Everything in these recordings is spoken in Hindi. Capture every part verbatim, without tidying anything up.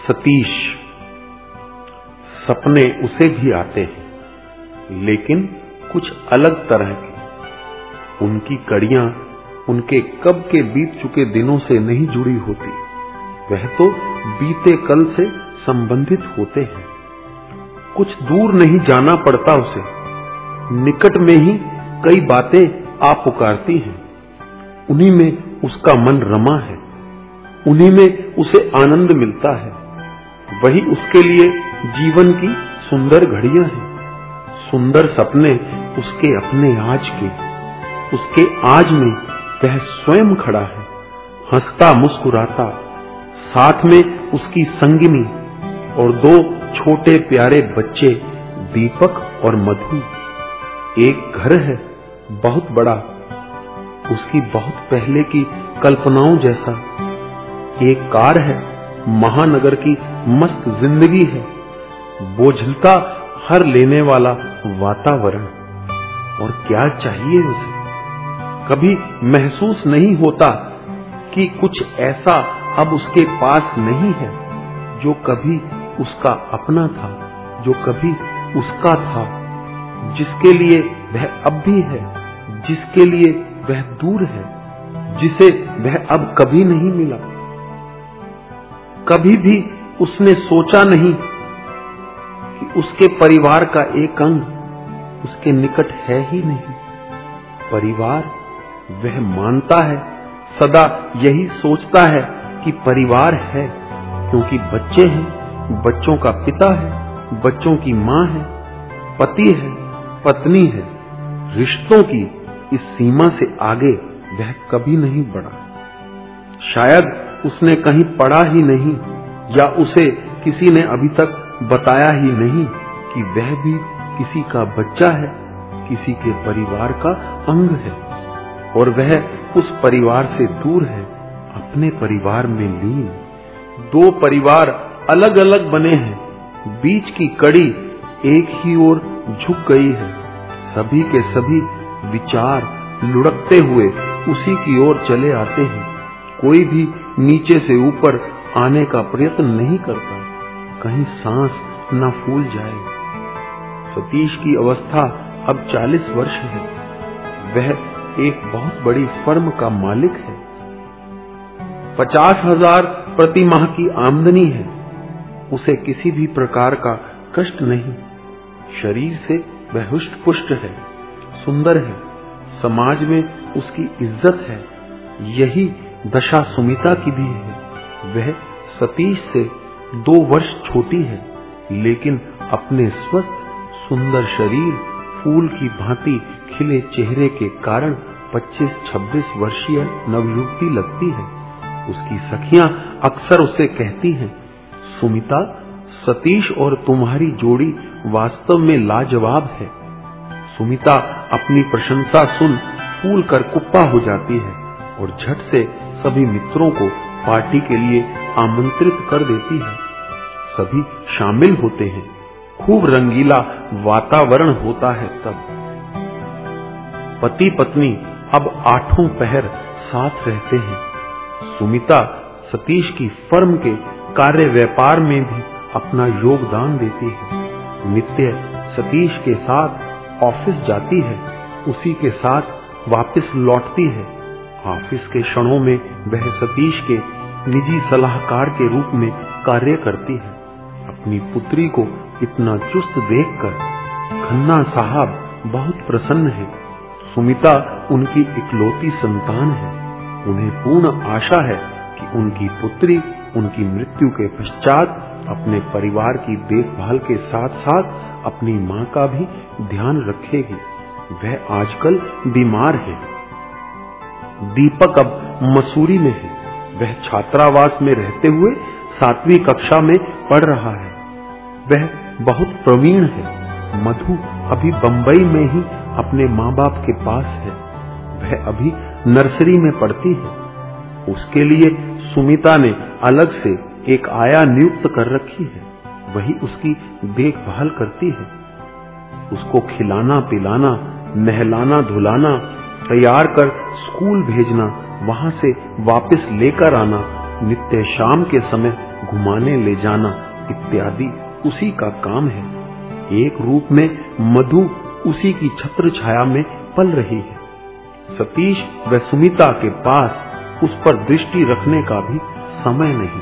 सतीश। सपने उसे भी आते हैं, लेकिन कुछ अलग तरह के। उनकी कड़ियां उनके कब के बीत चुके दिनों से नहीं जुड़ी होती, वह तो बीते कल से संबंधित होते हैं। कुछ दूर नहीं जाना पड़ता उसे, निकट में ही कई बातें आ पुकारती हैं। उन्हीं में उसका मन रमा है, उन्हीं में उसे आनंद मिलता है। वही उसके लिए जीवन की सुंदर घड़ियां हैं। सुंदर सपने उसके अपने आज के। उसके आज में वह स्वयं खड़ा है, हंसता मुस्कुराता, साथ में उसकी संगिनी और दो छोटे प्यारे बच्चे दीपक और मधु। एक घर है बहुत बड़ा, उसकी बहुत पहले की कल्पनाओं जैसा। एक कार है महानगर की मस्त जिंदगी है, बोझलता हर लेने वाला वातावरण। और क्या चाहिए उसे? कभी महसूस नहीं होता कि कुछ ऐसा अब उसके पास नहीं है जो कभी उसका अपना था, जो कभी उसका था, जिसके लिए वह अब भी है, जिसके लिए वह दूर है, जिसे वह अब कभी नहीं मिला। कभी भी उसने सोचा नहीं कि उसके परिवार का एक अंग उसके निकट है ही नहीं। परिवार, वह मानता है, सदा यही सोचता है कि परिवार है, क्योंकि बच्चे हैं, बच्चों का पिता है, बच्चों की मां है, पति है, पत्नी है। रिश्तों की इस सीमा से आगे वह कभी नहीं बढ़ा। शायद उसने कहीं पढ़ा ही नहीं, या उसे किसी ने अभी तक बताया ही नहीं कि वह भी किसी का बच्चा है, किसी के परिवार का अंग है, और वह उस परिवार से दूर है, अपने परिवार में लीन। दो परिवार अलग अलग बने हैं, बीच की कड़ी एक ही ओर झुक गई है। सभी के सभी विचार लुढ़कते हुए उसी की ओर चले आते हैं। कोई भी नीचे से ऊपर आने का प्रयत्न नहीं करता, कहीं सांस न फूल जाए। सतीश की अवस्था अब चालीस वर्ष है। वह एक बहुत बड़ी फर्म का मालिक है। पचास हजार प्रति माह की आमदनी है। उसे किसी भी प्रकार का कष्ट नहीं। शरीर से वह हुष्ट पुष्ट है, सुंदर है, समाज में उसकी इज्जत है। यही दशा सुमिता की भी है। वह सतीश से दो वर्ष छोटी है, लेकिन अपने स्वस्थ सुंदर शरीर, फूल की भांति खिले चेहरे के कारण पच्चीस छब्बीस वर्षीय नवयुवती लगती है। उसकी सखियां अक्सर उसे कहती हैं, सुमिता, सतीश और तुम्हारी जोड़ी वास्तव में लाजवाब है। सुमिता अपनी प्रशंसा सुन फूल कर कुप्पा हो जाती है और झट से सभी मित्रों को पार्टी के लिए आमंत्रित कर देती है। सभी शामिल होते हैं। खूब रंगीला वातावरण होता है। तब पति पत्नी अब आठों पहर साथ रहते हैं। सुमिता सतीश की फर्म के कार्य व्यापार में भी अपना योगदान देती है। नित्य सतीश के साथ ऑफिस जाती है, उसी के साथ वापस लौटती है। ऑफिस के क्षणों में वह सतीश के निजी सलाहकार के रूप में कार्य करती है। अपनी पुत्री को इतना चुस्त देखकर खन्ना साहब बहुत प्रसन्न है। सुमिता उनकी इकलौती संतान है। उन्हें पूर्ण आशा है कि उनकी पुत्री उनकी मृत्यु के पश्चात अपने परिवार की देखभाल के साथ साथ अपनी मां का भी ध्यान रखेगी। वह आजकल बीमार है। दीपक अब मसूरी में है। वह छात्रावास में रहते हुए सातवीं कक्षा में पढ़ रहा है। वह बहुत प्रवीण है। मधु अभी बंबई में ही अपने माँ बाप के पास है। वह अभी नर्सरी में पढ़ती है। उसके लिए सुमिता ने अलग से एक आया नियुक्त कर रखी है। वही उसकी देखभाल करती है। उसको खिलाना पिलाना, नहलाना धुलाना, तैयार कर स्कूल भेजना, वहां से वापस लेकर आना, नित्य शाम के समय घुमाने ले जाना इत्यादि उसी का काम है। एक रूप में मधु उसी की छत्र छाया में पल रही है। सतीश व सुमिता के पास उस पर दृष्टि रखने का भी समय नहीं।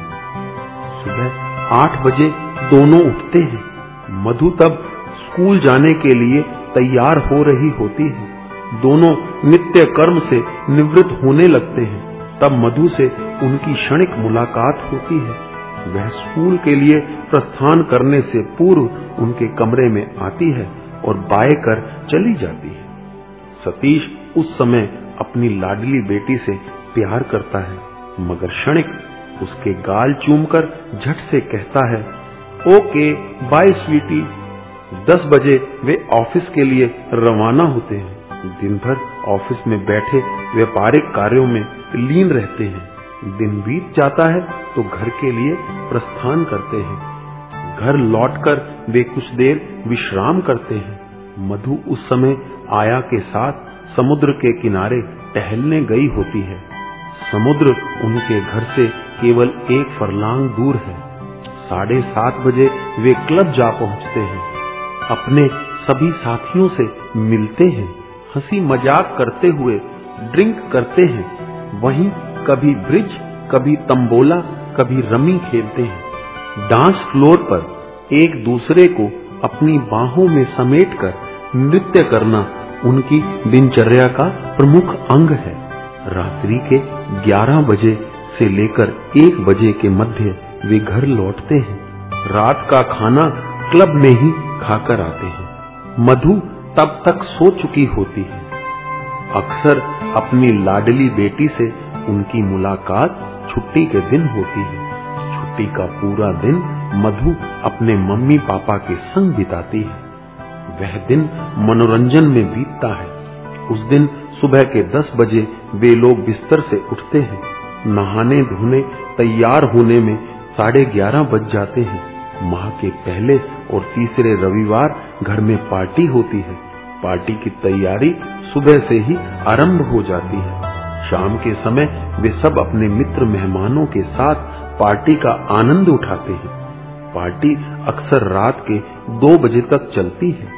सुबह आठ बजे दोनों उठते हैं। मधु तब स्कूल जाने के लिए तैयार हो रही होती है। दोनों नित्य कर्म से निवृत्त होने लगते हैं। तब मधु से उनकी क्षणिक मुलाकात होती है। वह स्कूल के लिए प्रस्थान करने से पूर्व उनके कमरे में आती है और बाय कर चली जाती है। सतीश उस समय अपनी लाडली बेटी से प्यार करता है, मगर क्षणिक उसके गाल चूमकर झट से कहता है, ओके बाय स्वीटी। दस बजे वे ऑफिस के लिए रवाना होते हैं। दिन भर ऑफिस में बैठे व्यापारिक कार्यों में लीन रहते हैं। दिन बीत जाता है तो घर के लिए प्रस्थान करते हैं। घर लौटकर वे कुछ देर विश्राम करते हैं। मधु उस समय आया के साथ समुद्र के किनारे टहलने गई होती है। समुद्र उनके घर से केवल एक फरलांग दूर है। साढ़े सात बजे वे क्लब जा पहुंचते हैं। अपने सभी साथियों से मिलते हैं। हंसी मजाक करते हुए ड्रिंक करते हैं। वहीं कभी ब्रिज, कभी तंबोला, कभी रमी खेलते हैं। डांस फ्लोर पर एक दूसरे को अपनी बाहों में समेटकर नृत्य करना उनकी दिनचर्या का प्रमुख अंग है। रात्रि के ग्यारह बजे से लेकर एक बजे के मध्य वे घर लौटते हैं। रात का खाना क्लब में ही खाकर आते हैं। मधु तब तक सो चुकी होती है। अक्सर अपनी लाडली बेटी से उनकी मुलाकात छुट्टी के दिन होती है। छुट्टी का पूरा दिन मधु अपने मम्मी पापा के संग बिताती है। वह दिन मनोरंजन में बीतता है। उस दिन सुबह के दस बजे वे लोग बिस्तर से उठते हैं। नहाने धोने तैयार होने में साढ़े ग्यारह बज जाते हैं। माह के पहले और तीसरे रविवार घर में पार्टी होती है। पार्टी की तैयारी सुबह से ही आरंभ हो जाती है। शाम के समय वे सब अपने मित्र मेहमानों के साथ पार्टी का आनंद उठाते हैं। पार्टी अक्सर रात के दो बजे तक चलती है।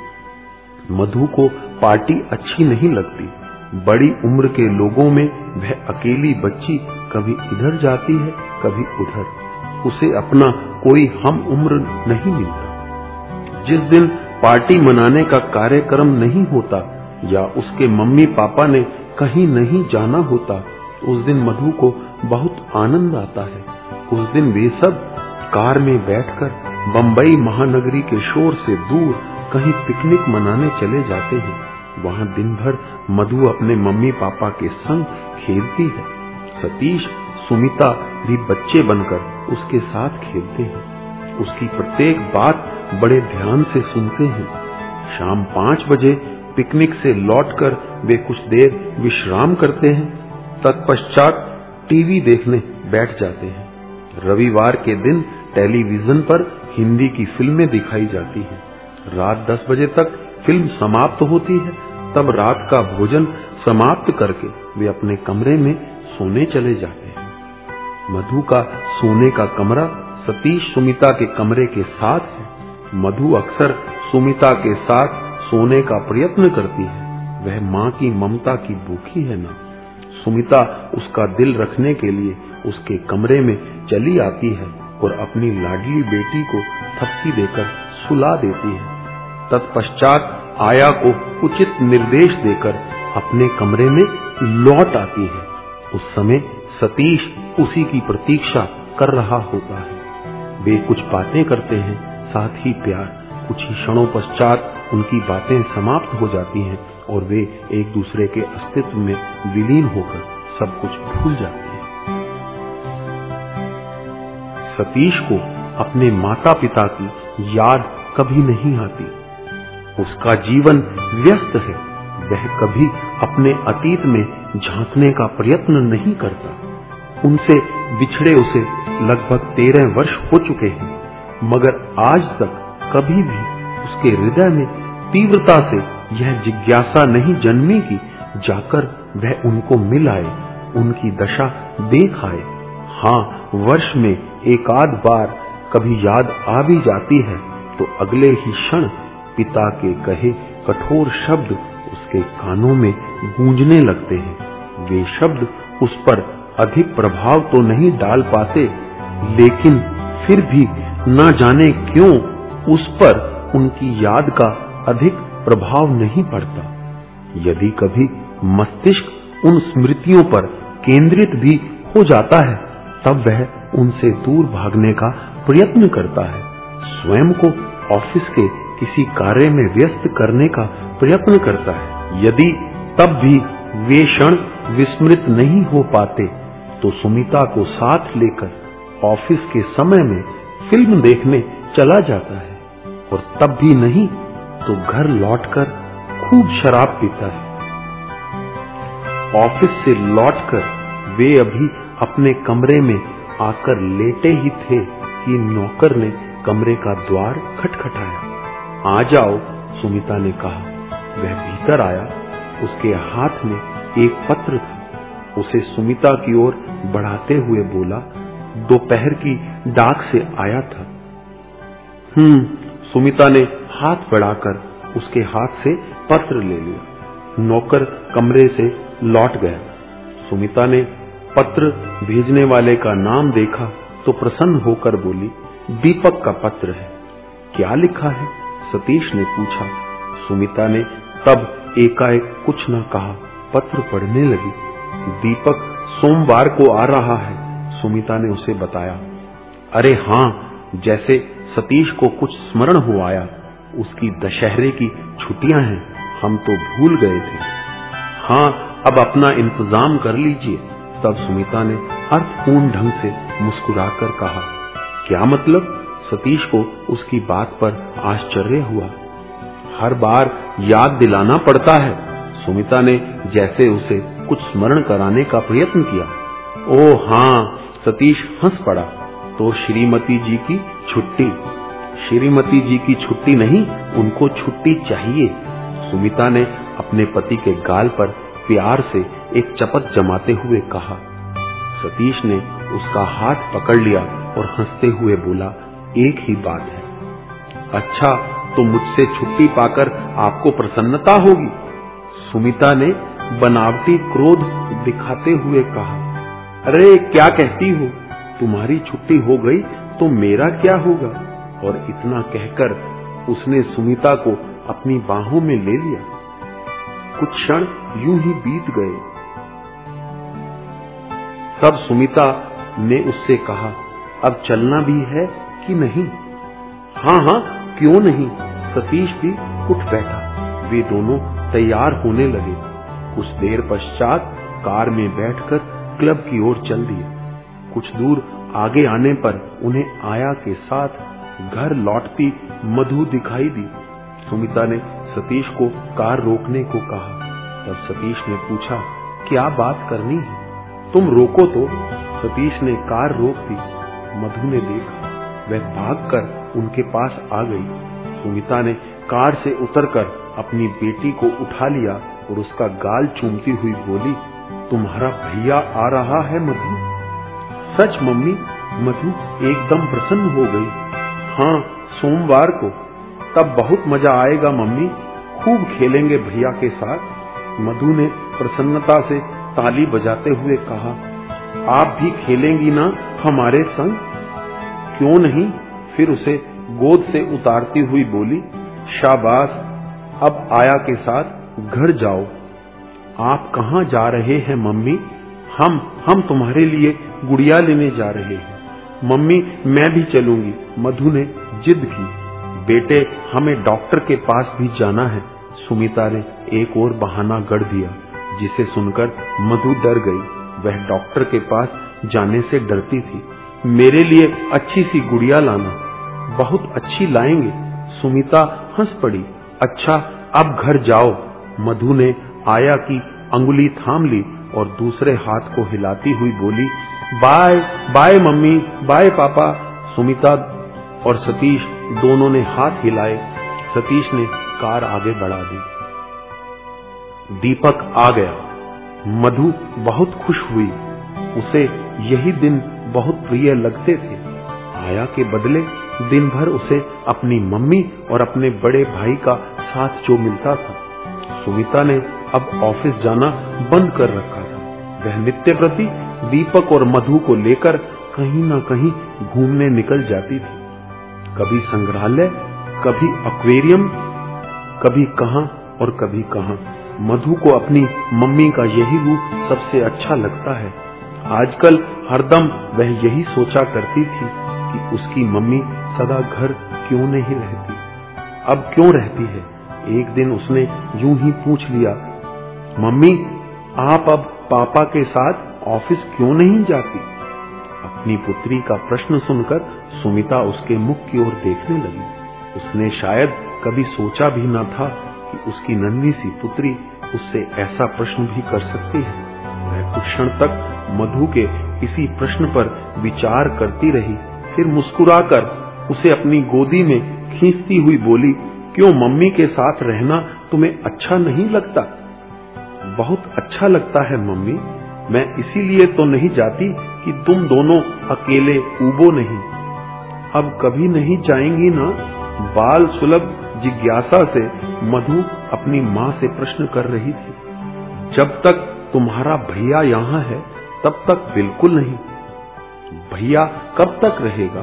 मधु को पार्टी अच्छी नहीं लगती। बड़ी उम्र के लोगों में वह अकेली बच्ची कभी इधर जाती है, कभी उधर। उसे अपना कोई हम उम्र नहीं मिलता। जिस दिन पार्टी मनाने का कार्यक्रम नहीं होता या उसके मम्मी पापा ने कहीं नहीं जाना होता, उस दिन मधु को बहुत आनंद आता है। उस दिन वे सब कार में बैठकर बंबई महानगरी के शोर से दूर कहीं पिकनिक मनाने चले जाते हैं। वहां दिन भर मधु अपने मम्मी पापा के संग खेलती है। सतीश, सुमिता भी बच्चे बनकर उसके साथ खेलते हैं। उसकी प्रत्येक बात बड़े ध्यान से सुनते हैं। शाम पांच बजे पिकनिक से लौटकर वे कुछ देर विश्राम करते हैं। तत्पश्चात टीवी देखने बैठ जाते हैं। रविवार के दिन टेलीविजन पर हिंदी की फिल्में दिखाई जाती हैं। रात दस बजे तक फिल्म समाप्त होती है। तब रात का भोजन समाप्त करके वे अपने कमरे में सोने चले जाते हैं। मधु का सोने का कमरा सतीश सुमिता के कमरे के साथ है। मधु अक्सर सुमिता के साथ सोने का प्रयत्न करती है। वह माँ की ममता की भूखी है ना। सुमिता उसका दिल रखने के लिए उसके कमरे में चली आती है और अपनी लाडली बेटी को थपकी देकर सुला देती है। तत्पश्चात आया को उचित निर्देश देकर अपने कमरे में लौट आती है। उस समय सतीश उसी की प्रतीक्षा कर रहा होता है। वे कुछ बातें करते हैं, साथ ही प्यार। कुछ ही क्षणों पश्चात उनकी बातें समाप्त हो जाती हैं और वे एक दूसरे के अस्तित्व में विलीन होकर सब कुछ भूल जाते हैं। सतीश को अपने माता पिता की याद कभी नहीं आती। उसका जीवन व्यस्त है। वह कभी अपने अतीत में झांकने का प्रयत्न नहीं करता। उनसे बिछड़े उसे लगभग तेरह वर्ष हो चुके हैं, मगर आज तक कभी भी उसके हृदय में तीव्रता से यह जिज्ञासा नहीं जन्मी कि जाकर वह उनको मिल आए, उनकी दशा देख आए। हाँ, वर्ष में एक आध बार कभी याद आ भी जाती है तो अगले ही क्षण पिता के कहे कठोर शब्द उसके कानों में गूंजने लगते हैं। वे शब्द उस पर अधिक प्रभाव तो नहीं डाल पाते, लेकिन फिर भी न जाने क्यों उस पर उनकी याद का अधिक प्रभाव नहीं पड़ता। यदि कभी मस्तिष्क उन स्मृतियों पर केंद्रित भी हो जाता है तब वह उनसे दूर भागने का प्रयत्न करता है, स्वयं को ऑफिस के किसी कार्य में व्यस्त करने का प्रयत्न करता है। यदि तब भी वे क्षण विस्मृत नहीं हो पाते तो सुमिता को साथ लेकर ऑफिस के समय में फिल्म देखने चला जाता है और तब भी नहीं तो घर लौटकर खूब शराब पीता है। ऑफिस से लौटकर वे अभी अपने कमरे में आकर लेटे ही थे कि नौकर ने कमरे का द्वार खटखटाया। आ जाओ, सुमिता ने कहा। वह भीतर आया। उसके हाथ में एक पत्र था। उसे सुमिता की ओर बढ़ाते हुए बोला, दोपहर की डाक से आया था। हम्म सुमिता ने हाथ बढ़ाकर उसके हाथ से पत्र ले लिया। नौकर कमरे से लौट गया। सुमिता ने पत्र भेजने वाले का नाम देखा तो प्रसन्न होकर बोली, दीपक का पत्र है। क्या लिखा है? सतीश ने पूछा। सुमिता ने तब एकाएक कुछ न कहा, पत्र पढ़ने लगी। दीपक सोमवार को आ रहा है, सुमिता ने उसे बताया। अरे हाँ, जैसे सतीश को कुछ स्मरण हो आया। उसकी दशहरे की छुट्टियां हैं, हम तो भूल गए थे। हाँ, अब अपना इंतजाम कर लीजिए। तब सुमिता ने अर्थपूर्ण ढंग से मुस्कुराकर कहा। क्या मतलब? सतीश को उसकी बात पर आश्चर्य हुआ। हर बार याद दिलाना पड़ता है। सुमिता ने जैसे उसे कुछ स्मरण कराने का प्रयत्न किया। ओह हाँ, सतीश हंस पड़ा। तो श्रीमती जी की छुट्टी। श्रीमती जी की छुट्टी नहीं, उनको छुट्टी चाहिए। सुमिता ने अपने पति के गाल पर प्यार से एक चपत जमाते हुए कहा। सतीश ने उसका हाथ पकड़ लिया और हंसते हुए बोला, एक ही बात है। अच्छा, तो मुझसे छुट्टी पाकर आपको प्रसन्नता होगी? सुमिता ने बनावटी क्रोध दिखाते हुए कहा। अरे क्या कहती हो? तुम्हारी छुट्टी हो गई तो मेरा क्या होगा? और इतना कहकर उसने सुमिता को अपनी बाहों में ले लिया। कुछ क्षण यूं ही बीत गए। तब सुमिता ने उससे कहा, अब चलना भी है कि नहीं? हाँ हाँ, क्यों नहीं? सतीश भी उठ बैठा। वे दोनों तैयार होने लगे। कुछ देर पश्चात कार में बैठकर क्लब की ओर चल दिए। कुछ दूर आगे आने पर उन्हें आया के साथ घर लौटती मधु दिखाई दी। सुमिता ने सतीश को कार रोकने को कहा। तब सतीश ने पूछा, क्या बात करनी है? तुम रोको तो। सतीश ने कार रोक दी। मधु ने देखा, वह भागकर उनके पास आ गई। सुमिता ने कार से उतरकर अपनी बेटी को उठा लिया और उसका गाल चूमती हुई बोली, तुम्हारा भैया आ रहा है मधु। सच मम्मी? मधु एकदम प्रसन्न हो गई। हाँ, सोमवार को। तब बहुत मजा आएगा मम्मी, खूब खेलेंगे भैया के साथ। मधु ने प्रसन्नता से ताली बजाते हुए कहा, आप भी खेलेंगी ना हमारे संग? क्यों नहीं? फिर उसे गोद से उतारती हुई बोली, शाबाश, अब आया के साथ घर जाओ। आप कहाँ जा रहे हैं मम्मी? हम हम तुम्हारे लिए गुड़िया लेने जा रहे हैं। मम्मी मैं भी चलूंगी, मधु ने जिद की। बेटे, हमें डॉक्टर के पास भी जाना है, सुमिता ने एक और बहाना गढ़ दिया, जिसे सुनकर मधु डर गई। वह डॉक्टर के पास जाने से डरती थी। मेरे लिए अच्छी सी गुड़िया लाना। बहुत अच्छी लाएंगे। सुमिता हंस पड़ी। अच्छा, अब घर जाओ। मधु ने आया की अंगुली थाम ली और दूसरे हाथ को हिलाती हुई बोली, बाय बाय मम्मी, बाय पापा। सुमिता और सतीश दोनों ने हाथ हिलाए। सतीश ने कार आगे बढ़ा दी। दीपक आ गया। मधु बहुत खुश हुई। उसे यही दिन बहुत प्रिय लगते थे। आया के बदले दिन भर उसे अपनी मम्मी और अपने बड़े भाई का साथ जो मिलता था। सुमिता ने अब ऑफिस जाना बंद कर रखा था। वह नित्य प्रति दीपक और मधु को लेकर कहीं ना कहीं घूमने निकल जाती थी। कभी संग्रहालय, कभी एक्वेरियम, कभी कहां और कभी कहां। मधु को अपनी मम्मी का यही रूप सबसे अच्छा लगता है। आजकल हरदम वह यही सोचा करती थी कि उसकी मम्मी सदा घर क्यों नहीं रहती, अब क्यों रहती है। एक दिन उसने यूं ही पूछ लिया, मम्मी आप अब पापा के साथ ऑफिस क्यों नहीं जाती? अपनी पुत्री का प्रश्न सुनकर सुमिता उसके मुख की ओर देखने लगी। उसने शायद कभी सोचा भी न था कि उसकी नन्ही सी पुत्री उससे ऐसा प्रश्न भी कर सकती है। वह कुछ क्षण तक मधु के इसी प्रश्न पर विचार करती रही, फिर मुस्कुराकर उसे अपनी गोदी में खींचती हुई बोली, क्यों मम्मी के साथ रहना तुम्हें अच्छा नहीं लगता? बहुत अच्छा लगता है मम्मी, मैं इसीलिए तो नहीं जाती कि तुम दोनों अकेले ऊबो नहीं। अब कभी नहीं जाएंगी ना? बाल सुलभ जिज्ञासा से मधु अपनी माँ से प्रश्न कर रही थी। जब तक तुम्हारा भैया यहाँ है तब तक बिल्कुल नहीं। भैया कब तक रहेगा?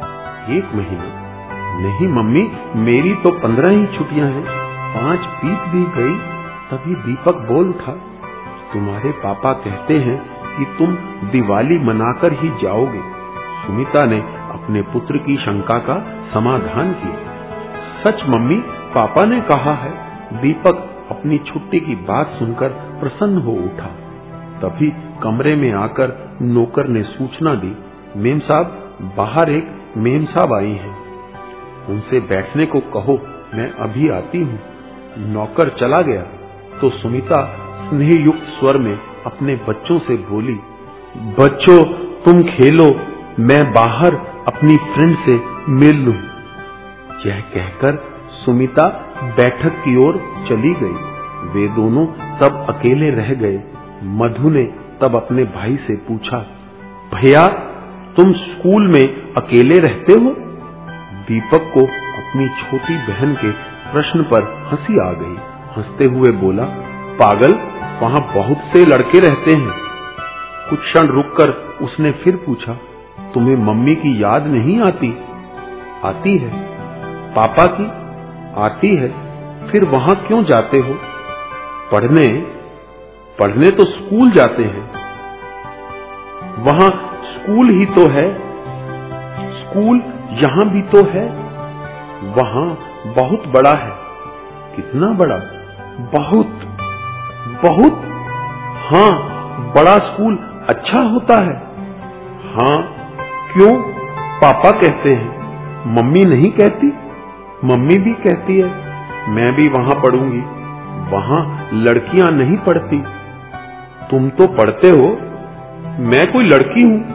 एक महीना। नहीं मम्मी, मेरी तो पंद्रह ही छुट्टियां हैं, पांच बीत भी गई। तभी दीपक बोल उठा, तुम्हारे पापा कहते हैं कि तुम दिवाली मनाकर ही जाओगे। सुमिता ने अपने पुत्र की शंका का समाधान किया। सच मम्मी, पापा ने कहा है। दीपक अपनी छुट्टी की बात सुनकर प्रसन्न हो उठा। तभी कमरे में आकर नौकर ने सूचना दी, मेम साहब, बाहर एक मेम साहब आई हैं, उनसे बैठने को कहो, मैं अभी आती हूँ। नौकर चला गया तो सुमिता स्नेहयुक्त स्वर में अपने बच्चों से बोली, बच्चों तुम खेलो, मैं बाहर अपनी फ्रेंड से मिल लूं। यह कहकर सुमिता बैठक की ओर चली गई। वे दोनों तब अकेले रह गए। मधु ने तब अपने भाई से पूछा, भैया तुम स्कूल में अकेले रहते हो? दीपक को अपनी छोटी बहन के प्रश्न पर हंसी आ गई। हंसते हुए बोला, पागल, वहां बहुत से लड़के रहते हैं। कुछ क्षण रुककर उसने फिर पूछा, तुम्हें मम्मी की याद नहीं आती? आती है। पापा की? आती है। फिर वहां क्यों जाते हो? पढ़ने। पढ़ने तो स्कूल जाते हैं। वहां स्कूल ही तो है। स्कूल यहां भी तो है। वहां बहुत बड़ा है। कितना बड़ा? बहुत बहुत। हाँ, बड़ा स्कूल अच्छा होता है। हाँ, क्यों? पापा कहते हैं। मम्मी नहीं कहती? मम्मी भी कहती है। मैं भी वहां पढ़ूंगी। वहां लड़कियां नहीं पढ़ती। तुम तो पढ़ते हो। मैं कोई लड़की हूं?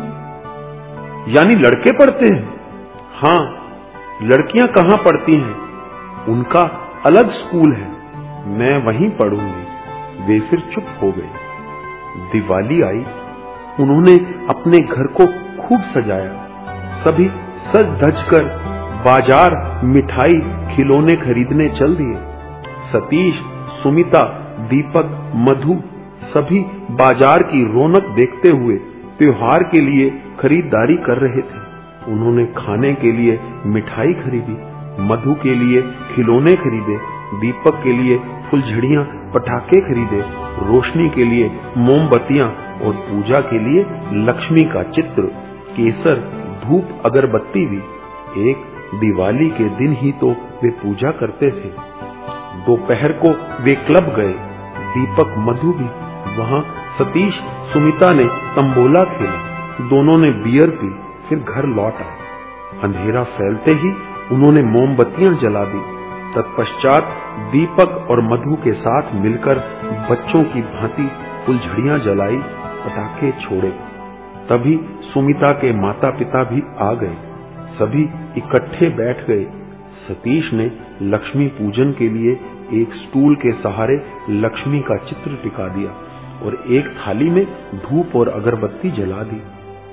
यानी लड़के पढ़ते हैं? हाँ, लड़कियां कहां पढ़ती हैं? उनका अलग स्कूल है। मैं वहीं पढ़ूंगी। वे फिर चुप हो गए। दिवाली आई। उन्होंने अपने घर को खूब सजाया। सभी सज धज कर बाजार मिठाई खिलौने खरीदने चल दिए। सतीश, सुमिता, दीपक, मधु सभी बाजार की रौनक देखते हुए त्योहार के लिए खरीदारी कर रहे थे। उन्होंने खाने के लिए मिठाई खरीदी, मधु के लिए खिलौने खरीदे, दीपक के लिए फुलझड़ियां पटाखे खरीदे, रोशनी के लिए मोमबत्तियां और पूजा के लिए लक्ष्मी का चित्र, केसर, धूप, अगरबत्ती भी। एक दिवाली के दिन ही तो वे पूजा करते थे। दोपहर को वे क्लब गए। दीपक, मधु भी। वहां सतीश, सुमिता ने तंबोला खेला। दोनों ने बियर पी, फिर घर लौट आए। अंधेरा फैलते ही उन्होंने मोमबत्तियां जला दी। तत्पश्चात दीपक और मधु के साथ मिलकर बच्चों की भांति फुलझड़ियां जलाई, पटाखे छोड़े। तभी सुमिता के माता पिता भी आ गए। सभी इकट्ठे बैठ गए। सतीश ने लक्ष्मी पूजन के लिए एक स्टूल के सहारे लक्ष्मी का चित्र टिका दिया और एक थाली में धूप और अगरबत्ती जला दी।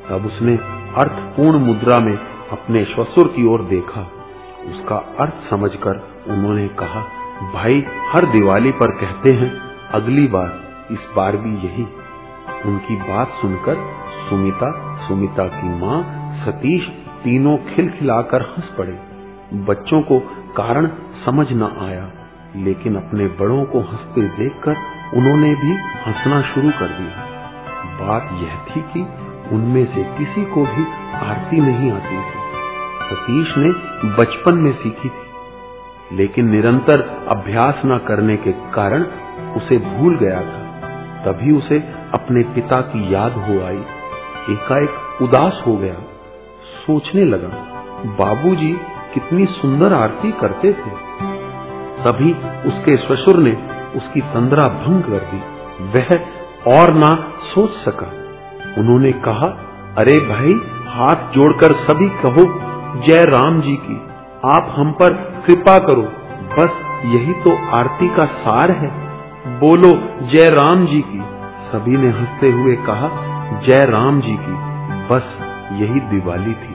तब उसने अर्थपूर्ण मुद्रा में अपने श्वशुर की ओर देखा। उसका अर्थ समझकर उन्होंने कहा, भाई हर दिवाली पर कहते हैं, अगली बार, इस बार भी यही। उनकी बात सुनकर सुमिता, सुमिता की माँ, सतीश तीनों खिलखिलाकर हंस पड़े। बच्चों को कारण समझ न आया, लेकिन अपने बड़ों को हंसते देखकर उन्होंने भी हंसना शुरू कर दिया। बात यह थी कि उनमें से किसी को भी आरती नहीं आती थी। सतीश ने बचपन में सीखी थी, लेकिन निरंतर अभ्यास न करने के कारण उसे भूल गया था। तभी उसे अपने पिता की याद हो आई। एकाएक उदास हो गया। सोचने लगा, बाबूजी कितनी सुंदर आरती करते थे। तभी उसके ससुर ने उसकी तंद्रा भंग कर दी। वह और ना सोच सका। उन्होंने कहा, अरे भाई, हाथ जोड़कर सभी कहो जय राम जी की। आप हम पर कृपा करो, बस यही तो आरती का सार है। बोलो जय राम जी की। सभी ने हंसते हुए कहा, जय राम जी की। बस यही दिवाली थी।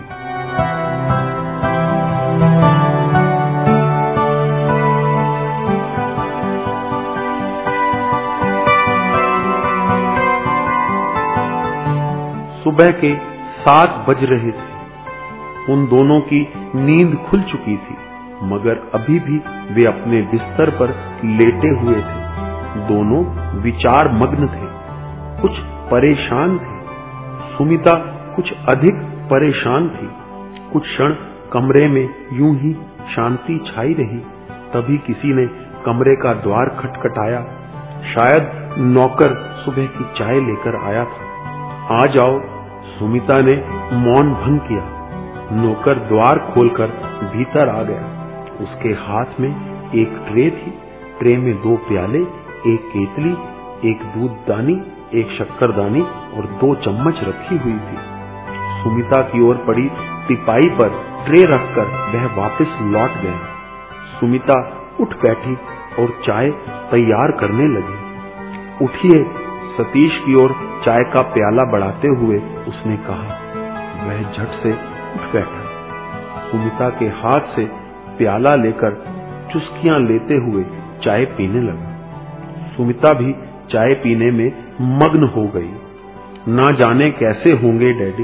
सुबह के सात बज रहे थे। उन दोनों की नींद खुल चुकी थी, मगर अभी भी वे अपने बिस्तर पर लेटे हुए थे। दोनों विचार मग्न थे, कुछ परेशान थे। सुमिता कुछ अधिक परेशान थी। कुछ क्षण कमरे में यूं ही शांति छाई रही। तभी किसी ने कमरे का द्वार खटखटाया। शायद नौकर सुबह की चाय लेकर आया था। आ जाओ, सुमिता ने मौन भंग किया। नौकर द्वार खोलकर भीतर आ गया। उसके हाथ में एक ट्रे थी। ट्रे में दो प्याले, एक केतली, एक दूधदानी, एक शक्करदानी और दो चम्मच रखी हुई थी। सुमिता की ओर पड़ी टिपाई पर ट्रे रखकर वह वापस लौट गया। सुमिता उठ बैठी और चाय तैयार करने लगी। उठिए, सतीश की ओर चाय का प्याला बढ़ाते हुए उसने कहा। वह झट से उठ बैठा। सुमिता के हाथ से प्याला लेकर चुस्कियां लेते हुए चाय पीने लगा। सुमिता भी चाय पीने में मग्न हो गई। ना जाने कैसे होंगे डैडी।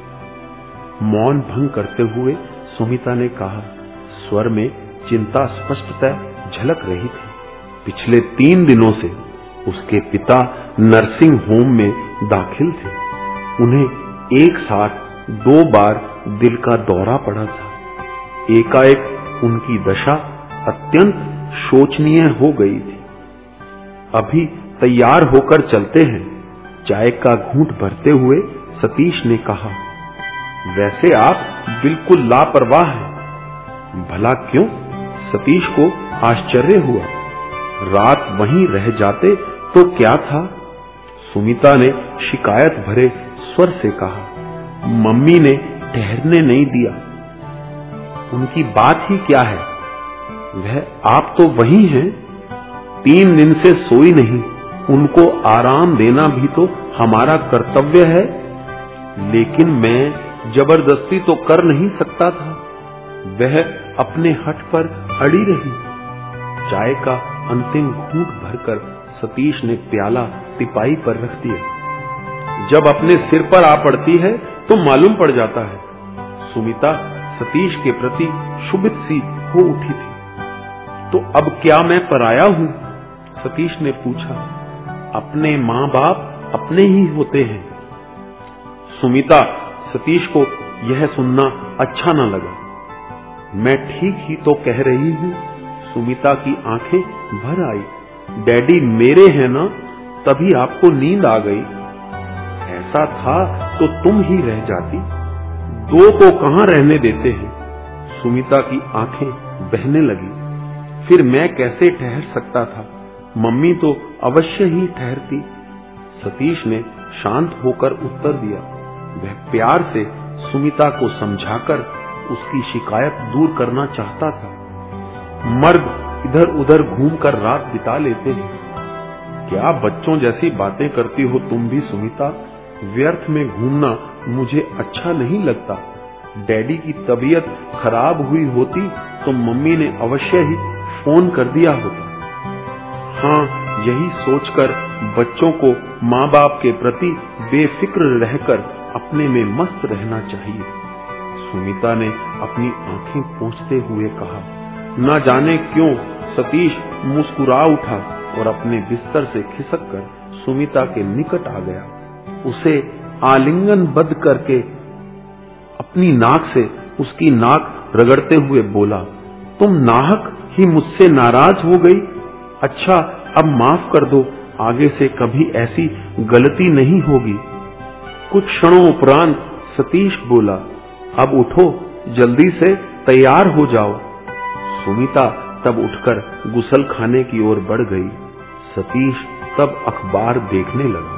मौन भंग करते हुए सुमिता ने कहा, स्वर में चिंता स्पष्टतः झलक रही थी। पिछले तीन दिनों से उसके पिता नर्सिंग होम में दाखिल थे। उन्हें एक साथ दो बार दिल का दौरा पड़ा था। एकाएक उनकी दशा अत्यंत शोचनीय हो गई थी। अभी तैयार होकर चलते हैं। चाय का घूंट भरते हुए सतीश ने कहा, वैसे आप बिल्कुल लापरवाह हैं। भला क्यों? सतीश को आश्चर्य हुआ। रात वहीं रह जाते तो क्या था? सुमिता ने शिकायत भरे स्वर से कहा, मम्मी ने ठहरने नहीं दिया। उनकी बात ही क्या है? वह आप तो वही हैं। तीन दिन से सोई नहीं। उनको आराम देना भी तो हमारा कर्तव्य है। लेकिन मैं जबरदस्ती तो कर नहीं सकता था। वह अपने हठ पर अड़ी रही। चाय का अंतिम घूंट भरकर सतीश ने प्याला टिपाई पर रख दिया। जब अपने सिर पर आ पड़ती है तो मालूम पड़ जाता है। सुमिता सतीश के प्रति क्षुभित सी हो उठी थी। तो अब क्या मैं पराया हूं? सतीश ने पूछा। अपने माँ बाप अपने ही होते हैं। सुमिता, सतीश को यह सुनना अच्छा न लगा। मैं ठीक ही तो कह रही हूं। सुमिता की आंखें भर आई। डैडी मेरे हैं ना, तभी आपको नींद आ गई। ऐसा था तो तुम ही रह जाती। दो को कहां रहने देते हैं। सुमिता की आंखें बहने लगी। फिर मैं कैसे ठहर सकता था? मम्मी तो अवश्य ही ठहरती। सतीश ने शांत होकर उत्तर दिया। वह प्यार से सुमिता को समझाकर उसकी शिकायत दूर करना चाहता था। मर्द इधर उधर घूमकर रात बिता लेते हैं। क्या बच्चों जैसी बातें करती हो तुम भी सुमिता? व्यर्थ में घूमना मुझे अच्छा नहीं लगता। डैडी की तबीयत खराब हुई होती तो मम्मी ने अवश्य ही फोन कर दिया होता। हाँ, यही सोचकर बच्चों को माँ बाप के प्रति बेफिक्र रहकर अपने में मस्त रहना चाहिए। सुमिता ने अपनी आंखें पोंछते हुए कहा। न जाने क्यों सतीश मुस्कुरा उठा और अपने बिस्तर से खिसककर सुमिता के निकट आ गया। उसे आलिंगनबद्ध करके अपनी नाक से उसकी नाक रगड़ते हुए बोला, तुम नाहक ही मुझसे नाराज हो गई। अच्छा, अब माफ कर दो, आगे से कभी ऐसी गलती नहीं होगी। कुछ क्षणों उपरांत सतीश बोला, अब उठो, जल्दी से तैयार हो जाओ। सुमिता तब उठकर गुसल खाने की ओर बढ़ गई। सतीश तब अखबार देखने लगा।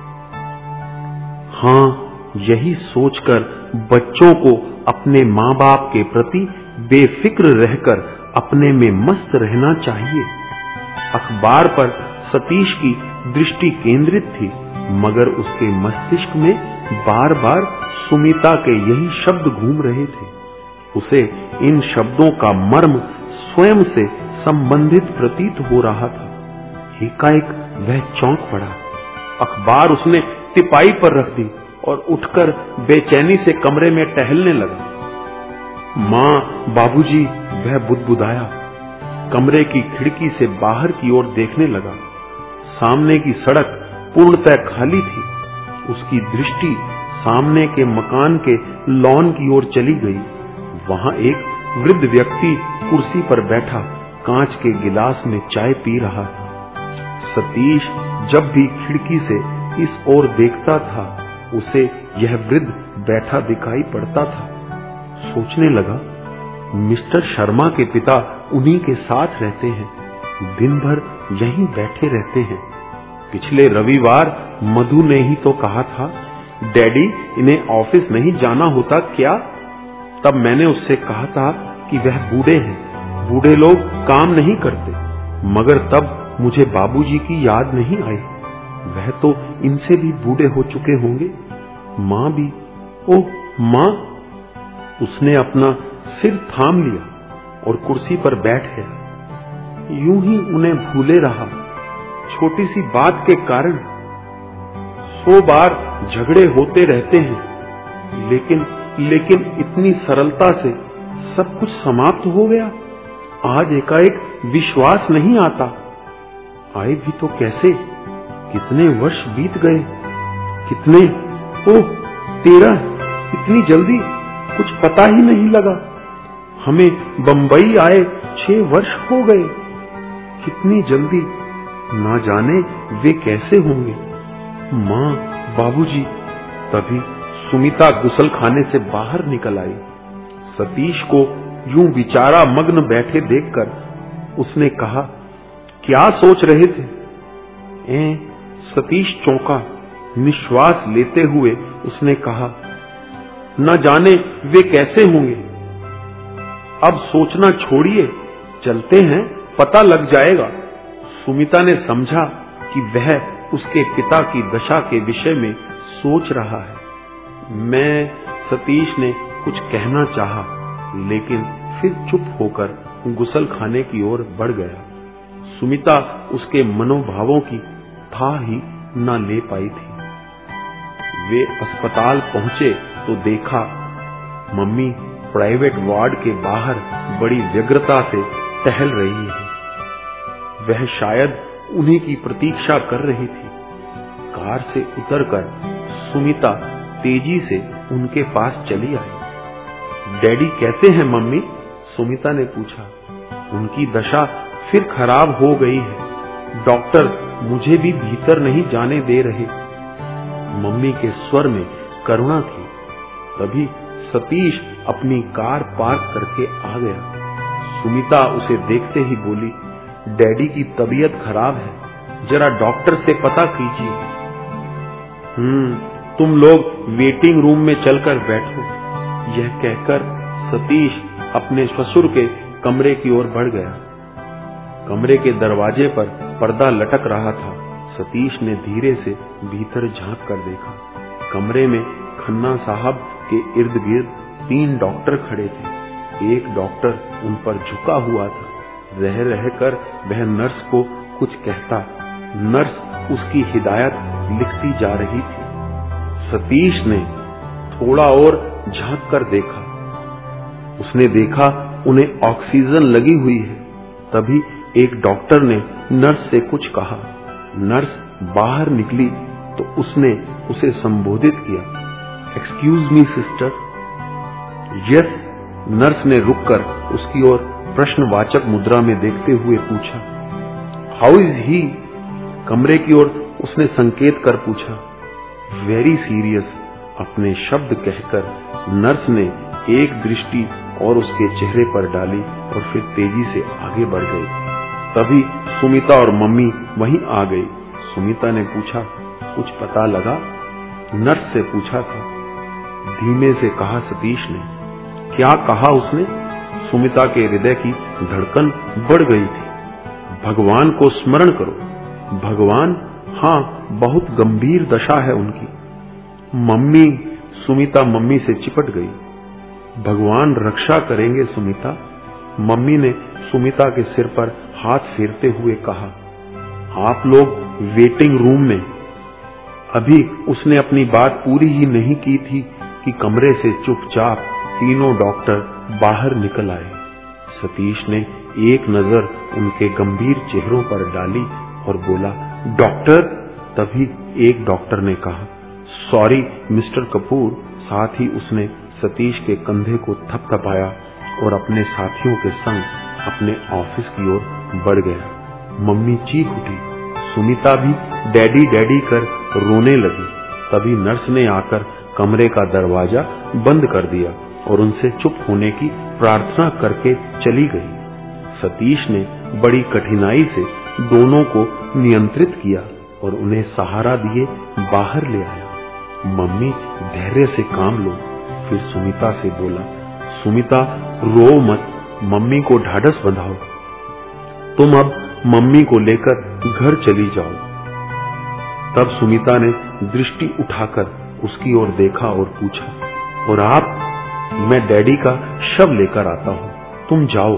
हाँ, यही सोचकर बच्चों को अपने माँ बाप के प्रति बेफिक्र रहकर अपने में मस्त रहना चाहिए। अखबार पर सतीश की दृष्टि केंद्रित थी, मगर उसके मस्तिष्क में बार बार सुमिता के यही शब्द घूम रहे थे। उसे इन शब्दों का मर्म स्वयं से संबंधित प्रतीत हो रहा था। एकाएक वह चौंक पड़ा। अखबार उसने टिपाई पर रख दी और उठकर बेचैनी से कमरे में टहलने लगा। माँ, बाबूजी, वह बुदबुदाया। कमरे की खिड़की से बाहर की ओर देखने लगा। सामने की सड़क पूर्णतः खाली थी। उसकी दृष्टि सामने के मकान के लॉन की ओर चली गई। वहां एक वृद्ध व्यक्ति कुर्सी पर बैठा कांच के गिलास में चाय पी रहा था। सतीश जब भी खिड़की से इस ओर देखता था, उसे यह वृद्ध बैठा दिखाई पड़ता था। सोचने लगा, मिस्टर शर्मा के पिता उन्हीं के साथ रहते हैं, दिन भर यहीं बैठे रहते हैं। पिछले रविवार मधु ने ही तो कहा था, डैडी इन्हें ऑफिस नहीं जाना होता क्या? तब मैंने उससे कहा था कि वह बूढ़े हैं, बूढ़े लोग काम नहीं करते। मगर तब मुझे बाबूजी की याद नहीं आई। वह तो इनसे भी बूढ़े हो चुके होंगे। माँ भी, ओह माँ! उसने अपना सिर थाम लिया और कुर्सी पर बैठ गया। यूं ही उन्हें भूले रहा। छोटी सी बात के कारण सौ बार झगड़े होते रहते हैं, लेकिन लेकिन इतनी सरलता से सब कुछ समाप्त हो गया। आज एकाएक विश्वास नहीं आता। आए भी तो कैसे? कितने वर्ष बीत गए, कितने, ओह तेरह, इतनी जल्दी कुछ पता ही नहीं लगा। हमें बंबई आए छह वर्ष हो गए, कितनी जल्दी। ना जाने वे कैसे होंगे। माँ, बाबूजी। तभी सुमिता गुसल खाने से बाहर निकल आई। सतीश को यूं विचारा मग्न बैठे देखकर उसने कहा, क्या सोच रहे थे? ए, सतीश चौंका। निश्वास लेते हुए उसने कहा, न जाने वे कैसे होंगे। अब सोचना छोड़िए, चलते हैं, पता लग जाएगा। सुमिता ने समझा कि वह उसके पिता की दशा के विषय में सोच रहा है। मैं, सतीश ने कुछ कहना चाहा, लेकिन फिर चुप होकर गुसल खाने की ओर बढ़ गया। सुमिता उसके मनोभावों की था ही न ले पाई थी। वे अस्पताल पहुंचे तो देखा मम्मी प्राइवेट वार्ड के बाहर बड़ी व्यग्रता से टहल रही है। वह शायद उन्हीं की प्रतीक्षा कर रही थी। कार से उतरकर सुमिता तेजी से उनके पास चली आई। डैडी कैसे हैं मम्मी? सुमिता ने पूछा। उनकी दशा फिर खराब हो गई है। डॉक्टर मुझे भी भीतर नहीं जाने दे रहे। मम्मी के स्वर में करुणा थी। तभी सतीश अपनी कार पार्क करके आ गया। सुमिता उसे देखते ही बोली, डैडी की तबीयत खराब है, जरा डॉक्टर से पता कीजिए। हम्म तुम लोग वेटिंग रूम में चलकर बैठो। यह कहकर सतीश अपने ससुर के कमरे की ओर बढ़ गया। कमरे के दरवाजे पर पर्दा लटक रहा था। सतीश ने धीरे से भीतर झांक कर देखा। कमरे में खन्ना साहब के इर्द गिर्द तीन डॉक्टर खड़े थे। एक डॉक्टर उन पर झुका हुआ था। रह रहकर वह नर्स को कुछ कहता, नर्स उसकी हिदायत लिखती जा रही थी। सतीश ने थोड़ा और झांक कर देखा। उसने देखा उन्हें ऑक्सीजन लगी हुई है। तभी एक डॉक्टर ने नर्स से कुछ कहा। नर्स बाहर निकली तो उसने उसे संबोधित किया, excuse me sister. Yes, nurse ने रुककर उसकी ओर प्रश्नवाचक मुद्रा में देखते हुए पूछा। How is he? कमरे की ओर उसने संकेत कर पूछा। वेरी सीरियस, अपने शब्द कहकर नर्स ने एक दृष्टि और उसके चेहरे पर डाली और फिर तेजी से आगे बढ़ गई। तभी सुमिता और मम्मी वहीं आ गई। सुमिता ने पूछा, कुछ पता लगा? नर्स से पूछा था। धीमे से कहा सतीश ने। क्या कहा उसने? सुमिता के हृदय की धड़कन बढ़ गई थी। भगवान को स्मरण करो। भगवान? हाँ, बहुत गंभीर दशा है उनकी। मम्मी, सुमिता मम्मी से चिपट गई। भगवान रक्षा करेंगे सुमिता। मम्मी ने सुमिता के सिर पर हाथ फेरते हुए कहा। आप लोग वेटिंग रूम में। अभी उसने अपनी बात पूरी ही नहीं की थी कि कमरे से चुपचाप तीनों डॉक्टर बाहर निकल आए। सतीश ने एक नजर उनके गंभीर चेहरों पर डाली और बोला, डॉक्टर। तभी एक डॉक्टर ने कहा, सॉरी मिस्टर कपूर। साथ ही उसने सतीश के कंधे को थपथपाया और अपने साथियों के संग अपने ऑफिस की ओर बढ़ गया। मम्मी चीख उठी। सुमिता भी डैडी डैडी कर रोने लगी। तभी नर्स ने आकर कमरे का दरवाजा बंद कर दिया और उनसे चुप होने की प्रार्थना करके चली गई। सतीश ने बड़ी कठिनाई से दोनों को नियंत्रित किया और उन्हें सहारा दिए बाहर ले आया। मम्मी, धैर्य से काम लो। फिर सुमिता से बोला, सुमिता रो मत, मम्मी को ढाढ़स बंधाओ। तुम अब मम्मी को लेकर घर चली जाओ। तब सुमिता ने दृष्टि उठाकर उसकी ओर देखा और पूछा, और आप? मैं डैडी का शव लेकर आता हूं, तुम जाओ।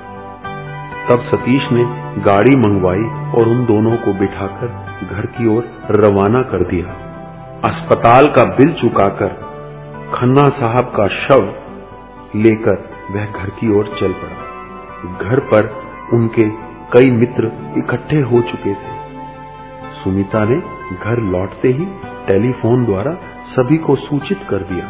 तब सतीश ने गाड़ी मंगवाई और उन दोनों को बिठाकर घर की ओर रवाना कर दिया। अस्पताल का बिल चुकाकर खन्ना साहब का शव लेकर वह घर की ओर चल पड़ा। घर पर उनके कई मित्र इकट्ठे हो चुके थे। सुमिता ने घर लौटते ही टेलीफोन द्वारा सभी को सूचित कर दिया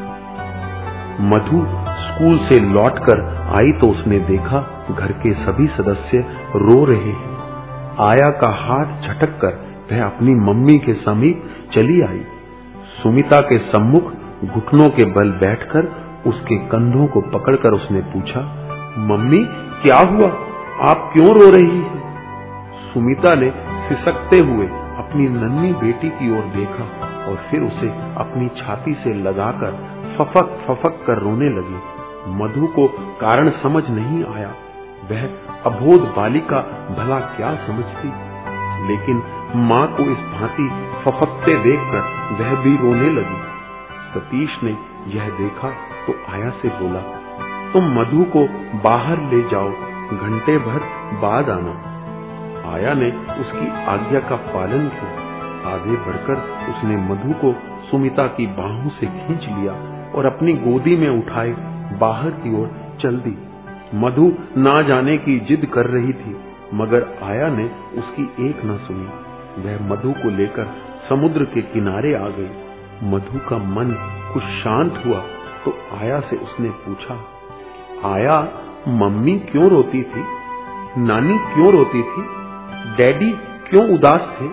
था। मधु स्कूल से लौटकर आई तो उसने देखा घर के सभी सदस्य रो रहे हैं। आया का हाथ झटक कर वह अपनी मम्मी के समीप चली आई। सुमिता के सम्मुख घुटनों के बल बैठकर उसके कंधों को पकड़कर उसने पूछा, मम्मी क्या हुआ? आप क्यों रो रही हैं? सुमिता ने सिसकते हुए अपनी नन्ही बेटी की ओर देखा और फिर उसे अपनी छाती से लगाकर फफक फफक कर रोने लगी। मधु को कारण समझ नहीं आया। वह अबोध बालिका भला क्या समझती, लेकिन मां को इस भांति फफकते देखकर वह भी रोने लगी। सतीश ने यह देखा तो आया से बोला, तुम मधु को बाहर ले जाओ, घंटे भर बाद आना। आया ने उसकी आज्ञा का पालन किया। आगे बढ़कर उसने मधु को सुमिता की बाहों से खींच लिया और अपनी गोदी में उठाए बाहर की ओर चल दी। मधु ना जाने की जिद कर रही थी, मगर आया ने उसकी एक न सुनी। वह मधु को लेकर समुद्र के किनारे आ गई। मधु का मन कुछ शांत हुआ तो आया से उसने पूछा, आया, मम्मी क्यों रोती थी? नानी क्यों रोती थी? डैडी क्यों उदास थे?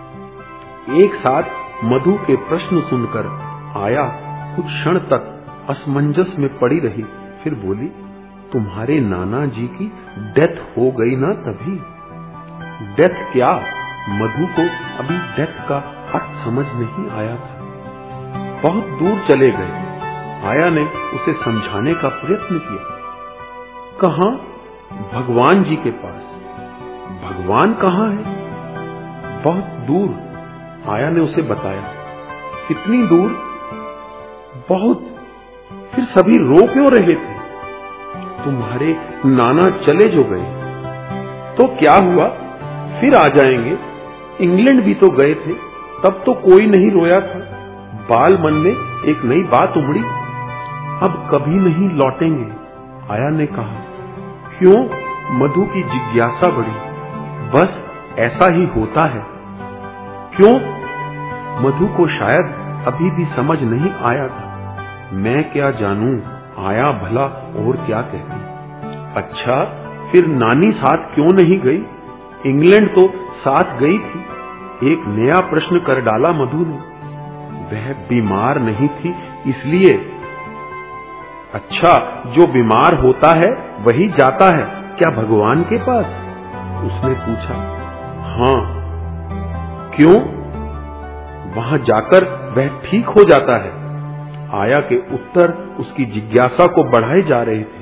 एक साथ मधु के प्रश्न सुनकर आया कुछ क्षण तक असमंजस में पड़ी रही। फिर बोली, तुम्हारे नाना जी की डेथ हो गई ना तभी। डेथ क्या? मधु को अभी डेथ का अर्थ समझ नहीं आया था। बहुत दूर चले गए। आया ने उसे समझाने का प्रयत्न किया। कहां? भगवान जी के पास। भगवान कहां है? बहुत दूर। आया ने उसे बताया। कितनी दूर? बहुत। फिर सभी रो क्यों रहे थे? तुम्हारे नाना चले जो गए तो क्या हुआ, फिर आ जाएंगे। इंग्लैंड भी तो गए थे, तब तो कोई नहीं रोया था। बाल मन में एक नई बात उमड़ी, अब कभी नहीं लौटेंगे, आया ने कहा। क्यों? मधु की जिज्ञासा बढ़ी। बस ऐसा ही होता है। क्यों? मधु को शायद अभी भी समझ नहीं आया था। मैं क्या जानूं, आया भला और क्या कहती। अच्छा, फिर नानी साथ क्यों नहीं गई? इंग्लैंड तो साथ गई थी। एक नया प्रश्न कर डाला मधु ने। वह बीमार नहीं थी इसलिए। अच्छा, जो बीमार होता है वही जाता है क्या भगवान के पास? उसने पूछा। हाँ। क्यों? वहां जाकर वह ठीक हो जाता है। आया के उत्तर उसकी जिज्ञासा को बढ़ाए जा रहे थे।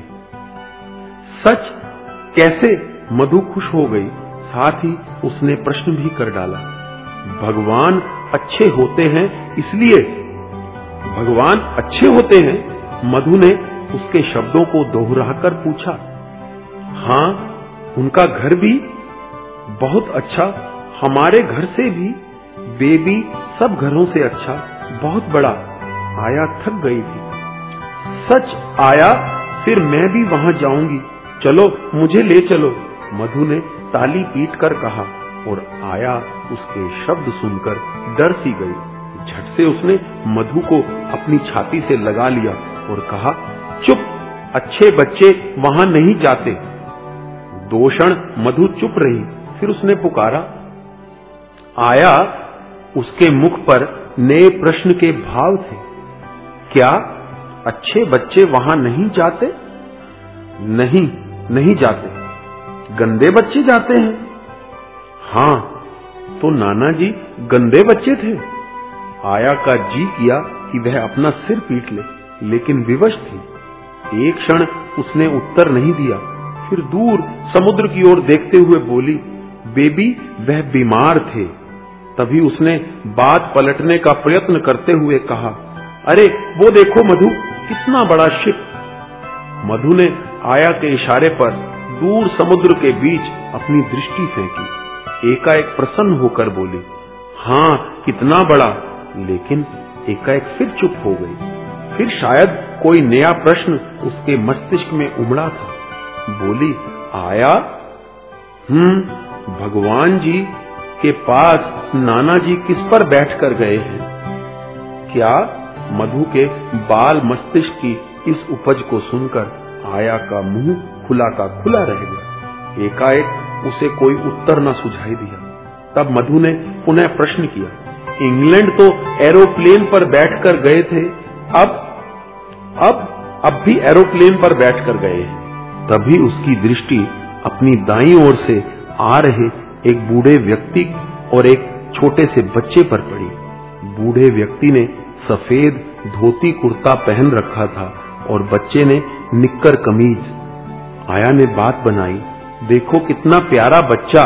सच? कैसे? मधु खुश हो गई। साथ ही उसने प्रश्न भी कर डाला। भगवान अच्छे होते हैं इसलिए। भगवान अच्छे होते हैं? मधु ने उसके शब्दों को दोहराकर पूछा। हाँ, उनका घर भी बहुत अच्छा, हमारे घर से भी, बेबी सब घरों से अच्छा, बहुत बड़ा। आया थक गई थी। सच? आया, फिर मैं भी वहां जाऊंगी, चलो मुझे ले चलो, मधु ने ताली पीट कर कहा। और आया उसके शब्द सुनकर डर सी गई। झट से उसने मधु को अपनी छाती से लगा लिया और कहा, चुप, अच्छे बच्चे वहां नहीं जाते। दो क्षण मधु चुप रही, फिर उसने पुकारा। आया, उसके मुख पर नए प्रश्न के भाव थे। क्या अच्छे बच्चे वहां नहीं जाते? नहीं, नहीं जाते। गंदे बच्चे जाते हैं? हाँ, तो नाना जी गंदे बच्चे थे? आया का जी किया कि वह अपना सिर पीट ले, लेकिन विवश थी। एक क्षण उसने उत्तर नहीं दिया, फिर दूर समुद्र की ओर देखते हुए बोली, बेबी वह बीमार थे। तभी उसने बात पलटने का प्रयत्न करते हुए कहा, अरे वो देखो मधु, कितना बड़ा शिप। मधु ने आया के इशारे पर दूर समुद्र के बीच अपनी दृष्टि फेंकी। एकाएक प्रसन्न होकर बोली, हाँ कितना बड़ा, लेकिन एकाएक फिर चुप हो गई। फिर शायद कोई नया प्रश्न उसके मस्तिष्क में उमड़ा था। बोली, आया, हम्म, भगवान जी के पास नाना जी किस पर बैठकर गए हैं? क्या? मधु के बाल मस्तिष्क की इस उपज को सुनकर आया का मुंह खुला का खुला रह गया। एकाएक उसे कोई उत्तर न सुझाई दिया। तब मधु ने पुनः प्रश्न किया, इंग्लैंड तो एरोप्लेन पर बैठकर गए थे, अब अब अब भी एरोप्लेन पर बैठकर गए हैं। तभी उसकी दृष्टि अपनी दाईं ओर से आ रहे एक बूढ़े व्यक्ति और एक छोटे से बच्चे पर पड़ी। बूढ़े व्यक्ति ने सफेद धोती कुर्ता पहन रखा था और बच्चे ने निक्कर कमीज। आया ने बात बनाई, देखो कितना प्यारा बच्चा।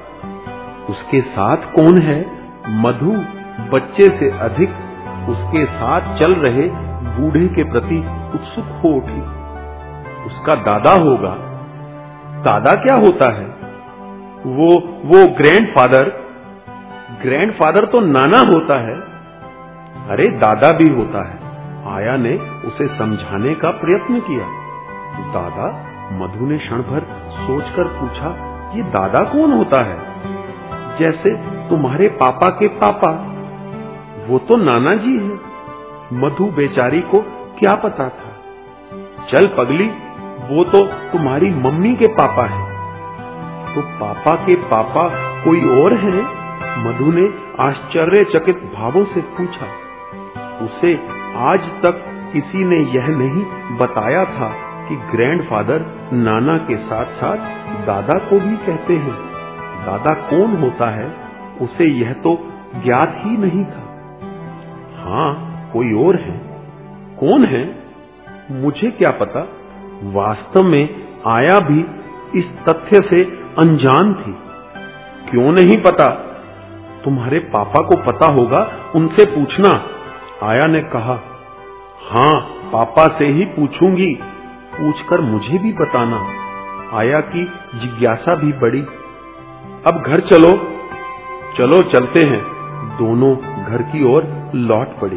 उसके साथ कौन है? मधु बच्चे से अधिक उसके साथ चल रहे बूढ़े के प्रति उत्सुक हो उठी। उसका दादा होगा। दादा क्या होता है? वो वो ग्रैंडफादर। ग्रैंडफादर तो नाना होता है। अरे दादा भी होता है। आया ने उसे समझाने का प्रयत्न किया। दादा? मधु ने क्षण भर सोचकर पूछा, ये दादा कौन होता है? जैसे तुम्हारे पापा के पापा। वो तो नाना जी है। मधु बेचारी को क्या पता था। चल पगली, वो तो तुम्हारी मम्मी के पापा है। तो पापा के पापा कोई और है? मधु ने आश्चर्यचकित भावों से पूछा। उसे आज तक किसी ने यह नहीं बताया था कि ग्रैंडफादर नाना के साथ साथ दादा को भी कहते हैं। दादा कौन होता है उसे यह तो ज्ञात ही नहीं था। हाँ, कोई और है। कौन है? मुझे क्या पता। वास्तव में आया भी इस तथ्य से अनजान थी। क्यों नहीं पता? तुम्हारे पापा को पता होगा, उनसे पूछना। आया ने कहा, हाँ, पापा से ही पूछूंगी, पूछकर मुझे भी बताना। आया की जिज्ञासा भी बढ़ी। अब घर चलो। चलो चलते हैं। दोनों घर की ओर लौट पड़ी।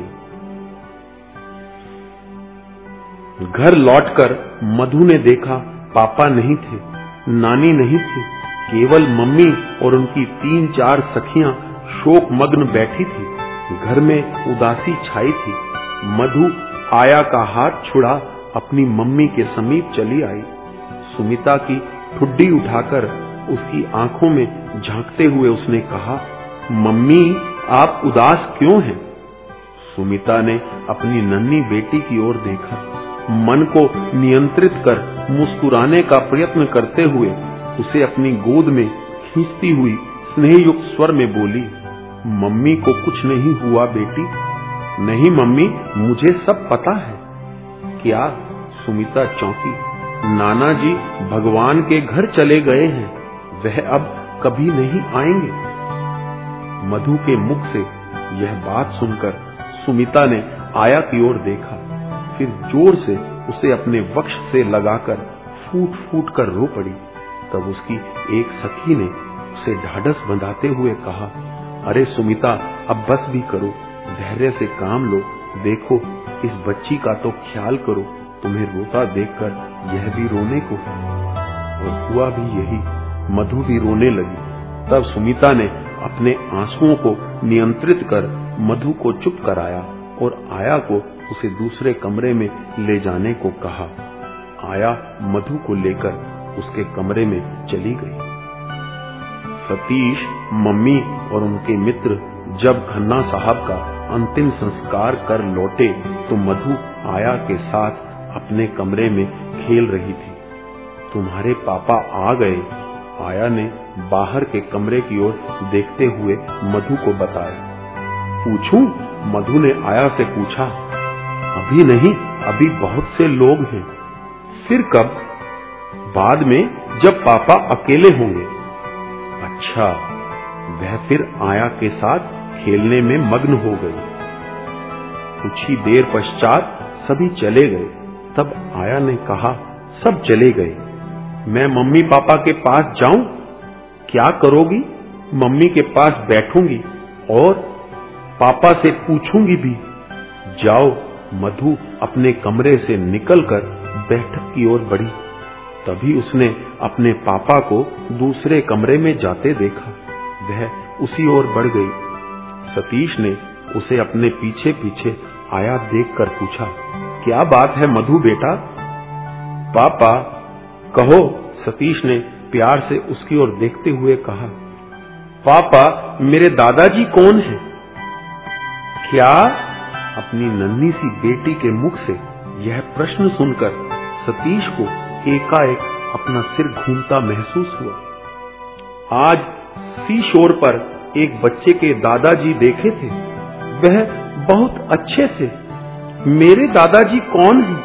घर लौटकर मधु ने देखा पापा नहीं थे, नानी नहीं थी, केवल मम्मी और उनकी तीन चार सखियां शोकमग्न बैठी थी। घर में उदासी छाई थी। मधु आया का हाथ छुड़ा अपनी मम्मी के समीप चली आई। सुमिता की ठुड्डी उठाकर उसकी आंखों में झांकते हुए उसने कहा, मम्मी आप उदास क्यों हैं? सुमिता ने अपनी नन्ही बेटी की ओर देखा। मन को नियंत्रित कर मुस्कुराने का प्रयत्न करते हुए उसे अपनी गोद में खींचती हुई स्नेहयुक्त स्वर में बोली, मम्मी को कुछ नहीं हुआ बेटी। नहीं मम्मी, मुझे सब पता है। क्या? सुमिता चौंकी। नाना जी भगवान के घर चले गए हैं, वह अब कभी नहीं आएंगे। मधु के मुख से यह बात सुनकर सुमिता ने आया की ओर देखा, फिर जोर से उसे अपने वक्ष से लगाकर फूट फूट कर रो पड़ी। तब उसकी एक सखी ने उसे ढाढ़स बंधाते हुए कहा, अरे सुमिता, अब बस भी करो, धैर्य से काम लो। देखो इस बच्ची का तो ख्याल करो, तुम्हें रोता देखकर यह भी रोने को है। और हुआ भी यही, मधु भी रोने लगी। तब सुमिता ने अपने आंसुओं को नियंत्रित कर मधु को चुप कराया और आया को उसे दूसरे कमरे में ले जाने को कहा। आया मधु को लेकर उसके कमरे में चली गई। सतीश, मम्मी और उनके मित्र जब खन्ना साहब का अंतिम संस्कार कर लौटे तो मधु आया के साथ अपने कमरे में खेल रही थी। तुम्हारे पापा आ गए, आया ने बाहर के कमरे की ओर देखते हुए मधु को बताया। पूछूं? मधु ने आया से पूछा। अभी नहीं, अभी बहुत से लोग हैं। फिर कब? बाद में, जब पापा अकेले होंगे। अच्छा। वह फिर आया के साथ खेलने में मग्न हो गई। कुछ ही देर पश्चात सभी चले गए। तब आया ने कहा, सब चले गए, मैं मम्मी पापा के पास जाऊं? क्या करोगी? मम्मी के पास बैठूंगी और पापा से पूछूंगी भी। जाओ। मधु अपने कमरे से निकलकर बैठक की ओर बढ़ी। तभी उसने अपने पापा को दूसरे कमरे में जाते देखा। वह उसी ओर बढ़ गई। सतीश ने उसे अपने पीछे पीछे आया देखकर पूछा, क्या बात है मधु बेटा? पापा। कहो, सतीश ने प्यार से उसकी ओर देखते हुए कहा। पापा, मेरे दादाजी कौन हैं? क्या? अपनी नन्ही सी बेटी के मुख से यह प्रश्न सुनकर सतीश को एकाएक अपना सिर घूमता महसूस हुआ। आज सी शोर पर एक बच्चे के दादाजी देखे थे, वह बहुत अच्छे थे। मेरे दादाजी कौन हैं?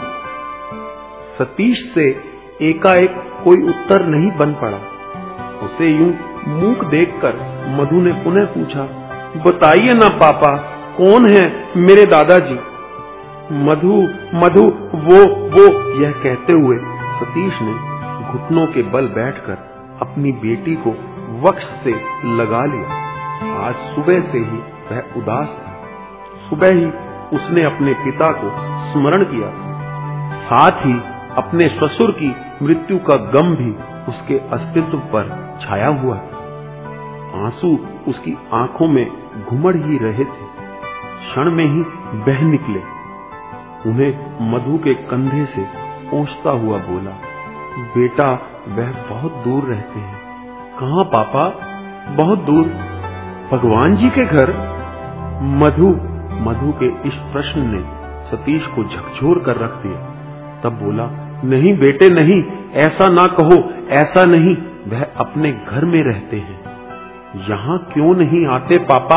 सतीश से एकाएक कोई उत्तर नहीं बन पड़ा। उसे यूं मूक देखकर मधु ने पुनः पूछा, बताइए ना पापा, कौन है मेरे दादाजी? मधु मधु वो वो यह कहते हुए सतीश ने घुटनों के बल बैठकर अपनी बेटी को वक्ष से लगा लिया। आज सुबह से ही वह उदास था। सुबह ही उसने अपने पिता को स्मरण किया, साथ ही अपने ससुर की मृत्यु का गम भी उसके अस्तित्व पर छाया हुआ था। आंसू उसकी आंखों में घुमड़ ही रहे थे, क्षण में ही बह निकले। उन्हें मधु के कंधे से पोंछता हुआ बोला, बेटा वह बहुत दूर रहते हैं। कहाँ पापा? बहुत दूर, भगवान जी के घर। मधु मधु के इस प्रश्न ने सतीश को झकझोर कर रख दिया। तब बोला, नहीं बेटे नहीं, ऐसा ना कहो, ऐसा नहीं, वह अपने घर में रहते हैं। यहाँ क्यों नहीं आते पापा?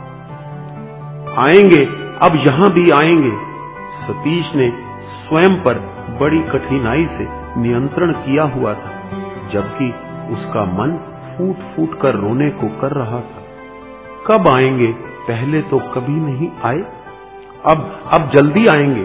आएंगे, अब यहाँ भी आएंगे। सतीश ने स्वयं पर बड़ी कठिनाई से नियंत्रण किया हुआ था, जबकि उसका मन फूट फूट कर रोने को कर रहा था। कब आएंगे? पहले तो कभी नहीं आए, अब अब जल्दी आएंगे।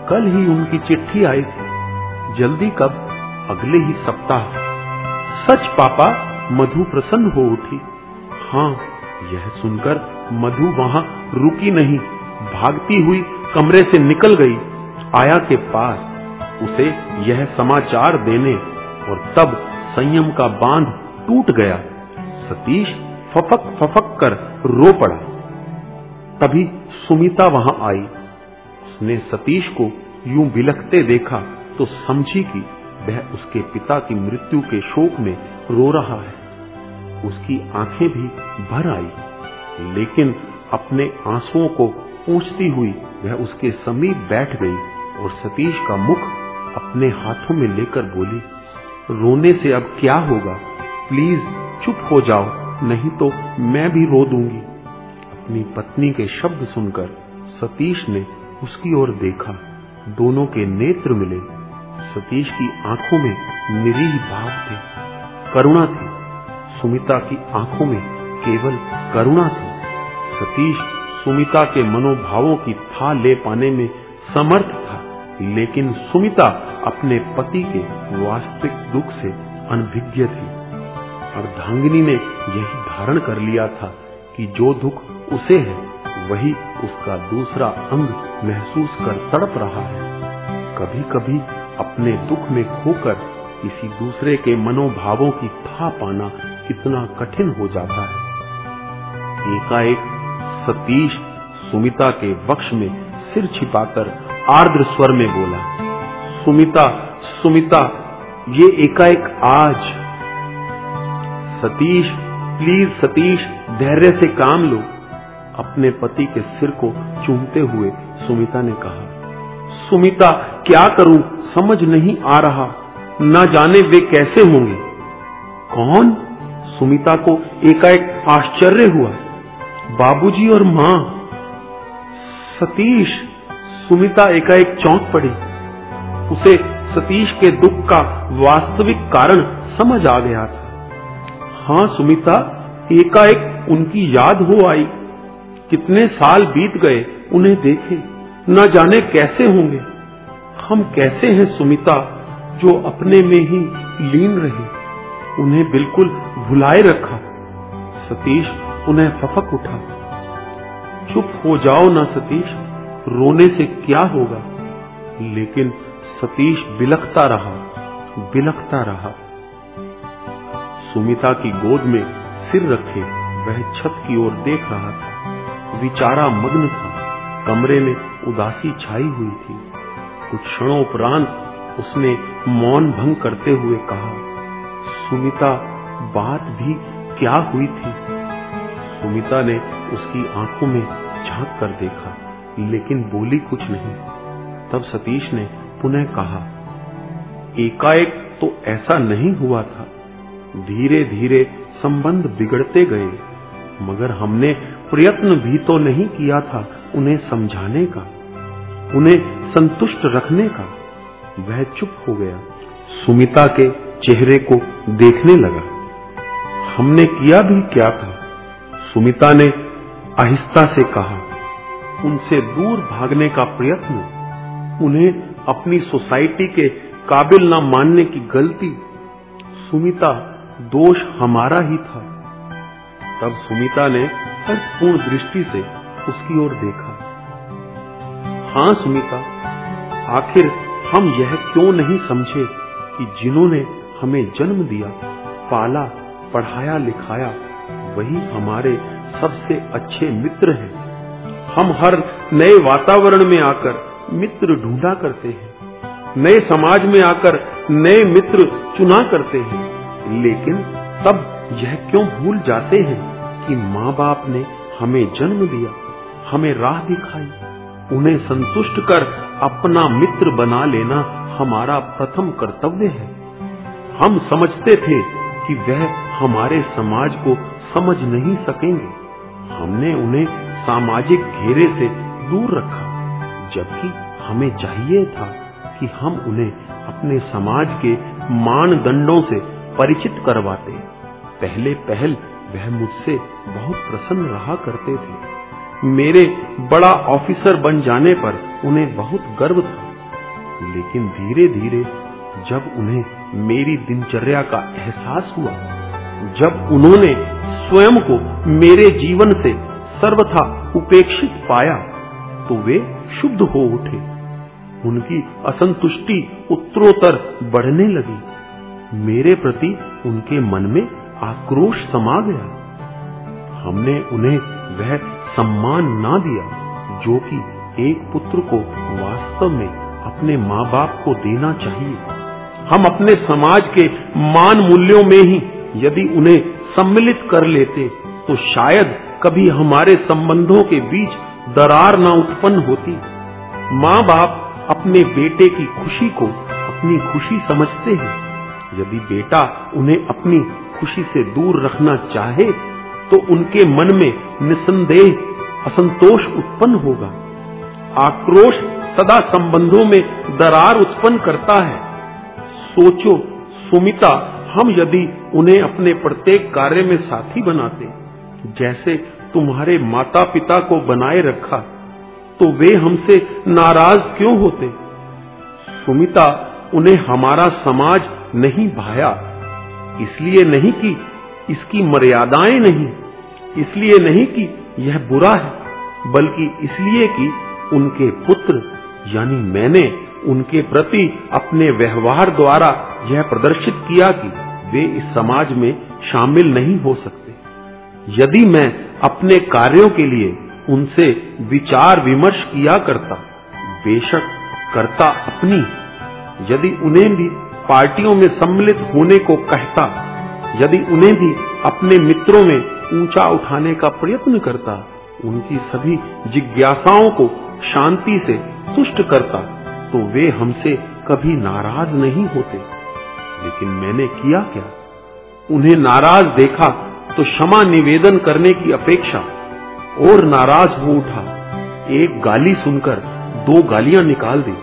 कल ही उनकी चिट्ठी आई थी। जल्दी कब? अगले ही सप्ताह। सच पापा? मधु प्रसन्न हो उठी। हाँ, यह सुनकर मधु वहां रुकी नहीं, भागती हुई कमरे से निकल गई आया के पास उसे यह समाचार देने, और तब संयम का बांध टूट गया। सतीश फफक फफक कर रो पड़ा। तभी सुमिता वहां आई। उसने सतीश को यूं बिलखते देखा तो समझी कि वह उसके पिता की मृत्यु के शोक में रो रहा है। उसकी आंखें भी भर आई, लेकिन अपने आंसुओं को पोंछती हुई वह उसके समीप बैठ गई और सतीश का मुख अपने हाथों में लेकर बोली, रोने से अब क्या होगा? प्लीज चुप हो जाओ, नहीं तो मैं भी रो दूंगी। अपनी पत्नी के शब्द सुनकर सतीश ने उसकी ओर देखा। दोनों के नेत्र मिले। सतीश की आंखों में निरीह भाव थे, करुणा थी। सुमिता की आंखों में केवल करुणा थी। सतीश सुमिता के मनोभावों की था ले पाने में समर्थ था, लेकिन सुमिता अपने पति के वास्तविक दुख से अनभिज्ञ थी। अर्धांगिनी ने यही धारण कर लिया था कि जो दुख उसे है वही उसका दूसरा अंग महसूस कर तड़प रहा है। कभी कभी अपने दुख में खोकर किसी दूसरे के मनोभावों की था पाना कितना कठिन हो जाता है। एकाएक सतीश सुमिता के वक्ष में सिर छिपाकर आर्द्र स्वर में बोला, सुमिता सुमिता ये एकाएक आज। सतीश प्लीज सतीश, धैर्य से काम लो। अपने पति के सिर को चूमते हुए सुमिता ने कहा, सुमिता क्या करूं समझ नहीं आ रहा, न जाने वे कैसे होंगे। कौन? सुमिता को एकाएक आश्चर्य हुआ। बाबूजी और मां। सतीश। सुमिता एकाएक चौंक पड़ी। उसे सतीश के दुख का वास्तविक कारण समझ आ गया था। हाँ सुमिता, एकाएक उनकी याद हो आई। कितने साल बीत गए उन्हें देखे, न जाने कैसे होंगे। हम कैसे हैं सुमिता जो अपने में ही लीन रहे, उन्हें बिल्कुल भुलाए रखा। सतीश उन्हें फपक उठा। चुप हो जाओ ना सतीश, रोने से क्या होगा। लेकिन सतीश बिलखता रहा, बिलखता रहा। सुमिता की गोद में सिर रखे वह छत की ओर देख रहा था। विचारा मग्न था। कमरे में उदासी छाई हुई थी। कुछ क्षणों उपरांत उसने मौन भंग करते हुए कहा, सुमिता बात भी क्या हुई थी। सुमिता ने उसकी आंखों में झांक कर देखा, लेकिन बोली कुछ नहीं। तब सतीश ने पुनः कहा, एकाएक तो ऐसा नहीं हुआ था। धीरे धीरे संबंध बिगड़ते गए, मगर हमने प्रयत्न भी तो नहीं किया था उन्हें समझाने का, उन्हें संतुष्ट रखने का। वह चुप हो गया, सुमिता के चेहरे को देखने लगा। हमने किया भी क्या था? सुमिता ने आहिस्ता से कहा, उनसे दूर भागने का प्रयत्न, उन्हें अपनी सोसाइटी के काबिल न मानने की गलती। सुमिता, दोष हमारा ही था। तब सुमिता ने अर्थपूर्ण दृष्टि से उसकी ओर देखा। हाँ सुमिता, आखिर हम यह क्यों नहीं समझे कि जिन्होंने हमें जन्म दिया, पाला, पढ़ाया लिखाया, वही हमारे सबसे अच्छे मित्र हैं। हम हर नए वातावरण में आकर मित्र ढूंढा करते हैं, नए समाज में आकर नए मित्र चुना करते हैं, लेकिन तब यह क्यों भूल जाते हैं कि माँ बाप ने हमें जन्म दिया, हमें राह दिखाई। उन्हें संतुष्ट कर अपना मित्र बना लेना हमारा प्रथम कर्तव्य है। हम समझते थे कि वह हमारे समाज को समझ नहीं सकेंगे। हमने उन्हें सामाजिक घेरे से दूर रखा, जबकि हमें चाहिए था कि हम उन्हें अपने समाज के मानदंडों से परिचित करवाते। पहले पहल वह मुझसे बहुत प्रसन्न रहा करते थे। मेरे बड़ा ऑफिसर बन जाने पर उन्हें बहुत गर्व था। लेकिन धीरे धीरे जब उन्हें मेरी दिनचर्या का एहसास हुआ, जब उन्होंने स्वयं को मेरे जीवन से सर्वथा उपेक्षित पाया, तो वे शुद्ध हो उठे। उनकी असंतुष्टि उत्तरोत्तर बढ़ने लगी। मेरे प्रति उनके मन में आक्रोश समा गया। हमने उन्हें वह सम्मान ना दिया जो कि एक पुत्र को वास्तव में अपने माँ बाप को देना चाहिए। हम अपने समाज के मान मूल्यों में ही यदि उन्हें सम्मिलित कर लेते तो शायद कभी हमारे संबंधों के बीच दरार ना उत्पन्न होती। माँ बाप अपने बेटे की खुशी को अपनी खुशी समझते हैं। यदि बेटा उन्हें अपनी खुशी से दूर रखना चाहे तो उनके मन में निसंदेह असंतोष उत्पन्न होगा। आक्रोश सदा संबंधों में दरार उत्पन्न करता है। सोचो सुमिता, हम यदि उन्हें अपने प्रत्येक कार्य में साथी बनाते, जैसे तुम्हारे माता पिता को बनाए रखा, तो वे हमसे नाराज क्यों होते? सुमिता, उन्हें हमारा समाज नहीं भाया, इसलिए नहीं कि इसकी मर्यादाएं नहीं, इसलिए नहीं कि यह बुरा है, बल्कि इसलिए कि उनके पुत्र यानी मैंने उनके प्रति अपने व्यवहार द्वारा यह प्रदर्शित किया कि वे इस समाज में शामिल नहीं हो सकते। यदि मैं अपने कार्यों के लिए उनसे विचार विमर्श किया करता, बेशक करता अपनी, यदि उन्हें भी पार्टियों में सम्मिलित होने को कहता, यदि उन्हें भी अपने मित्रों में ऊंचा उठाने का प्रयत्न करता, उनकी सभी जिज्ञासाओं को शांति से तुष्ट करता, तो वे हमसे कभी नाराज नहीं होते। लेकिन मैंने किया क्या? उन्हें नाराज देखा तो क्षमा निवेदन करने की अपेक्षा और नाराज हो उठा। एक गाली सुनकर दो गालियां निकाल दी।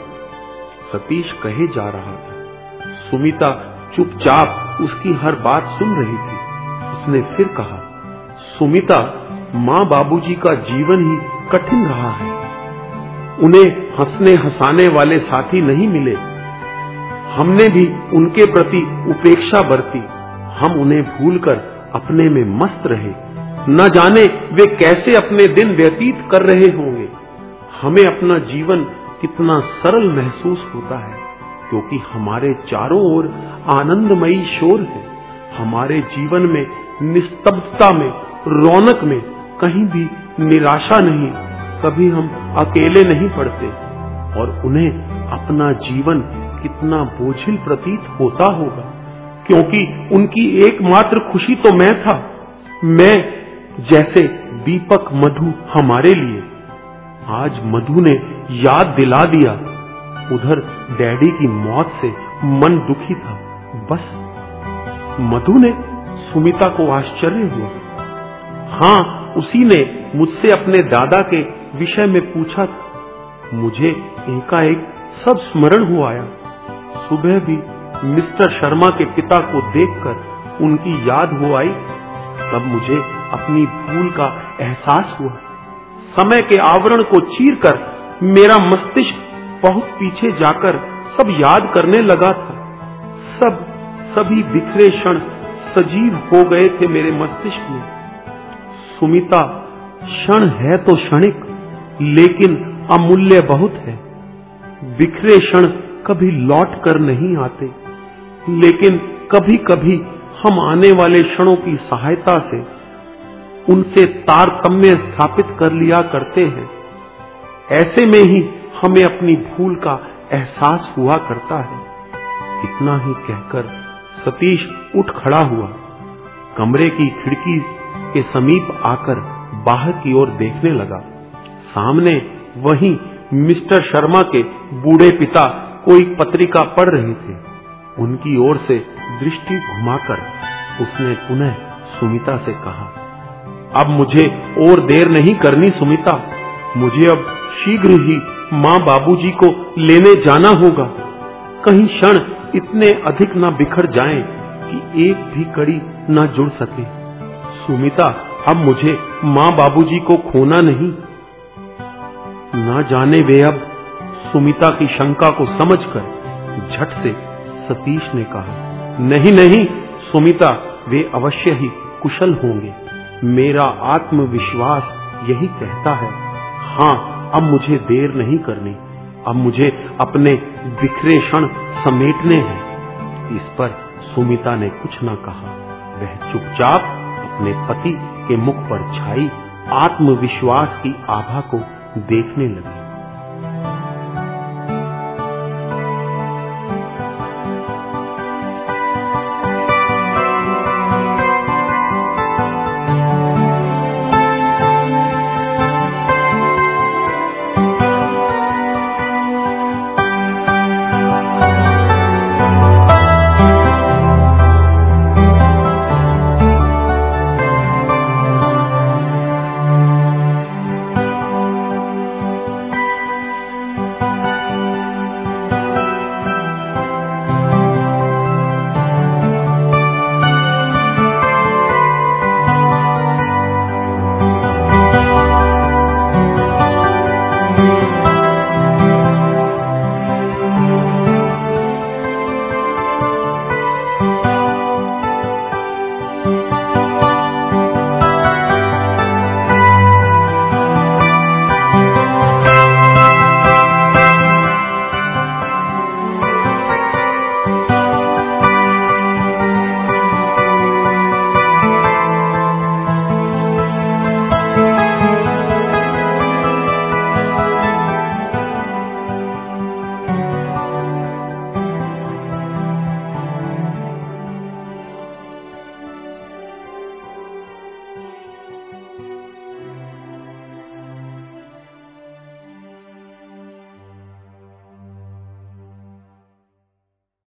सतीश कहे जा रहा था। सुमिता चुपचाप उसकी हर बात सुन रही थी। उसने फिर कहा, सुमिता, माँ बाबूजी का जीवन ही कठिन रहा है। उन्हें हंसने हंसाने वाले साथी नहीं मिले। हमने भी उनके प्रति उपेक्षा बरती। हम उन्हें भूलकर अपने में मस्त रहे। न जाने वे कैसे अपने दिन व्यतीत कर रहे होंगे। हमें अपना जीवन कितना सरल महसूस होता है, क्योंकि हमारे चारों ओर आनंदमयी शोर है। हमारे जीवन में निस्तब्धता में, रौनक में कहीं भी निराशा नहीं। कभी हम अकेले नहीं पड़ते। और उन्हें अपना जीवन कितना बोझिल प्रतीत होता होगा, क्योंकि उनकी एकमात्र खुशी तो मैं था। मैं जैसे दीपक मधु हमारे लिए। आज मधु ने याद दिला दिया। उधर डैडी की मौत से मन दुखी था। बस मधु ने? सुमिता को आश्चर्य हुआ। हाँ, उसी ने मुझसे अपने दादा के विषय में पूछा था। मुझे एकाएक सब स्मरण हो आया। सुबह भी मिस्टर शर्मा के पिता को देखकर उनकी याद हो आई। तब मुझे अपनी भूल का एहसास हुआ। समय के आवरण को चीरकर मेरा मस्तिष्क बहुत पीछे जाकर सब याद करने लगा था। सब सभी बिखरे क्षण सजीव हो गए थे मेरे मस्तिष्क में। सुमिता, क्षण है तो क्षणिक, लेकिन अमूल्य बहुत है। बिखरे क्षण कभी लौट कर नहीं आते, लेकिन कभी कभी हम आने वाले क्षणों की सहायता से उनसे तारतम्य स्थापित कर लिया करते हैं। ऐसे में ही हमें अपनी भूल का एहसास हुआ करता है। इतना ही कहकर सतीश उठ खड़ा हुआ। कमरे की खिड़की के समीप आकर बाहर की ओर देखने लगा। सामने वहीं मिस्टर शर्मा के बूढ़े पिता कोई पत्रिका पढ़ रहे थे। उनकी ओर से दृष्टि घुमाकर उसने पुनः सुमिता से कहा, अब मुझे और देर नहीं करनी सुमिता। मुझे अब शीघ्र ही माँ बाबूजी को लेने जाना होगा। कहीं क्षण इतने अधिक न बिखर जाएं कि एक भी कड़ी न जुड़ सके। सुमिता, अब मुझे माँ बाबूजी को खोना नहीं। न जाने वे अब सुमिता की शंका को समझकर झट से सतीश ने कहा, नहीं नहीं सुमिता, वे अवश्य ही कुशल होंगे। मेरा आत्मविश्वास यही कहता है। हाँ, अब मुझे देर नहीं करनी, अब मुझे अपने बिखरे क्षण समेटने हैं। इस पर सुमिता ने कुछ न कहा। वह चुपचाप अपने पति के मुख पर छाई आत्मविश्वास की आभा को देखने लगी।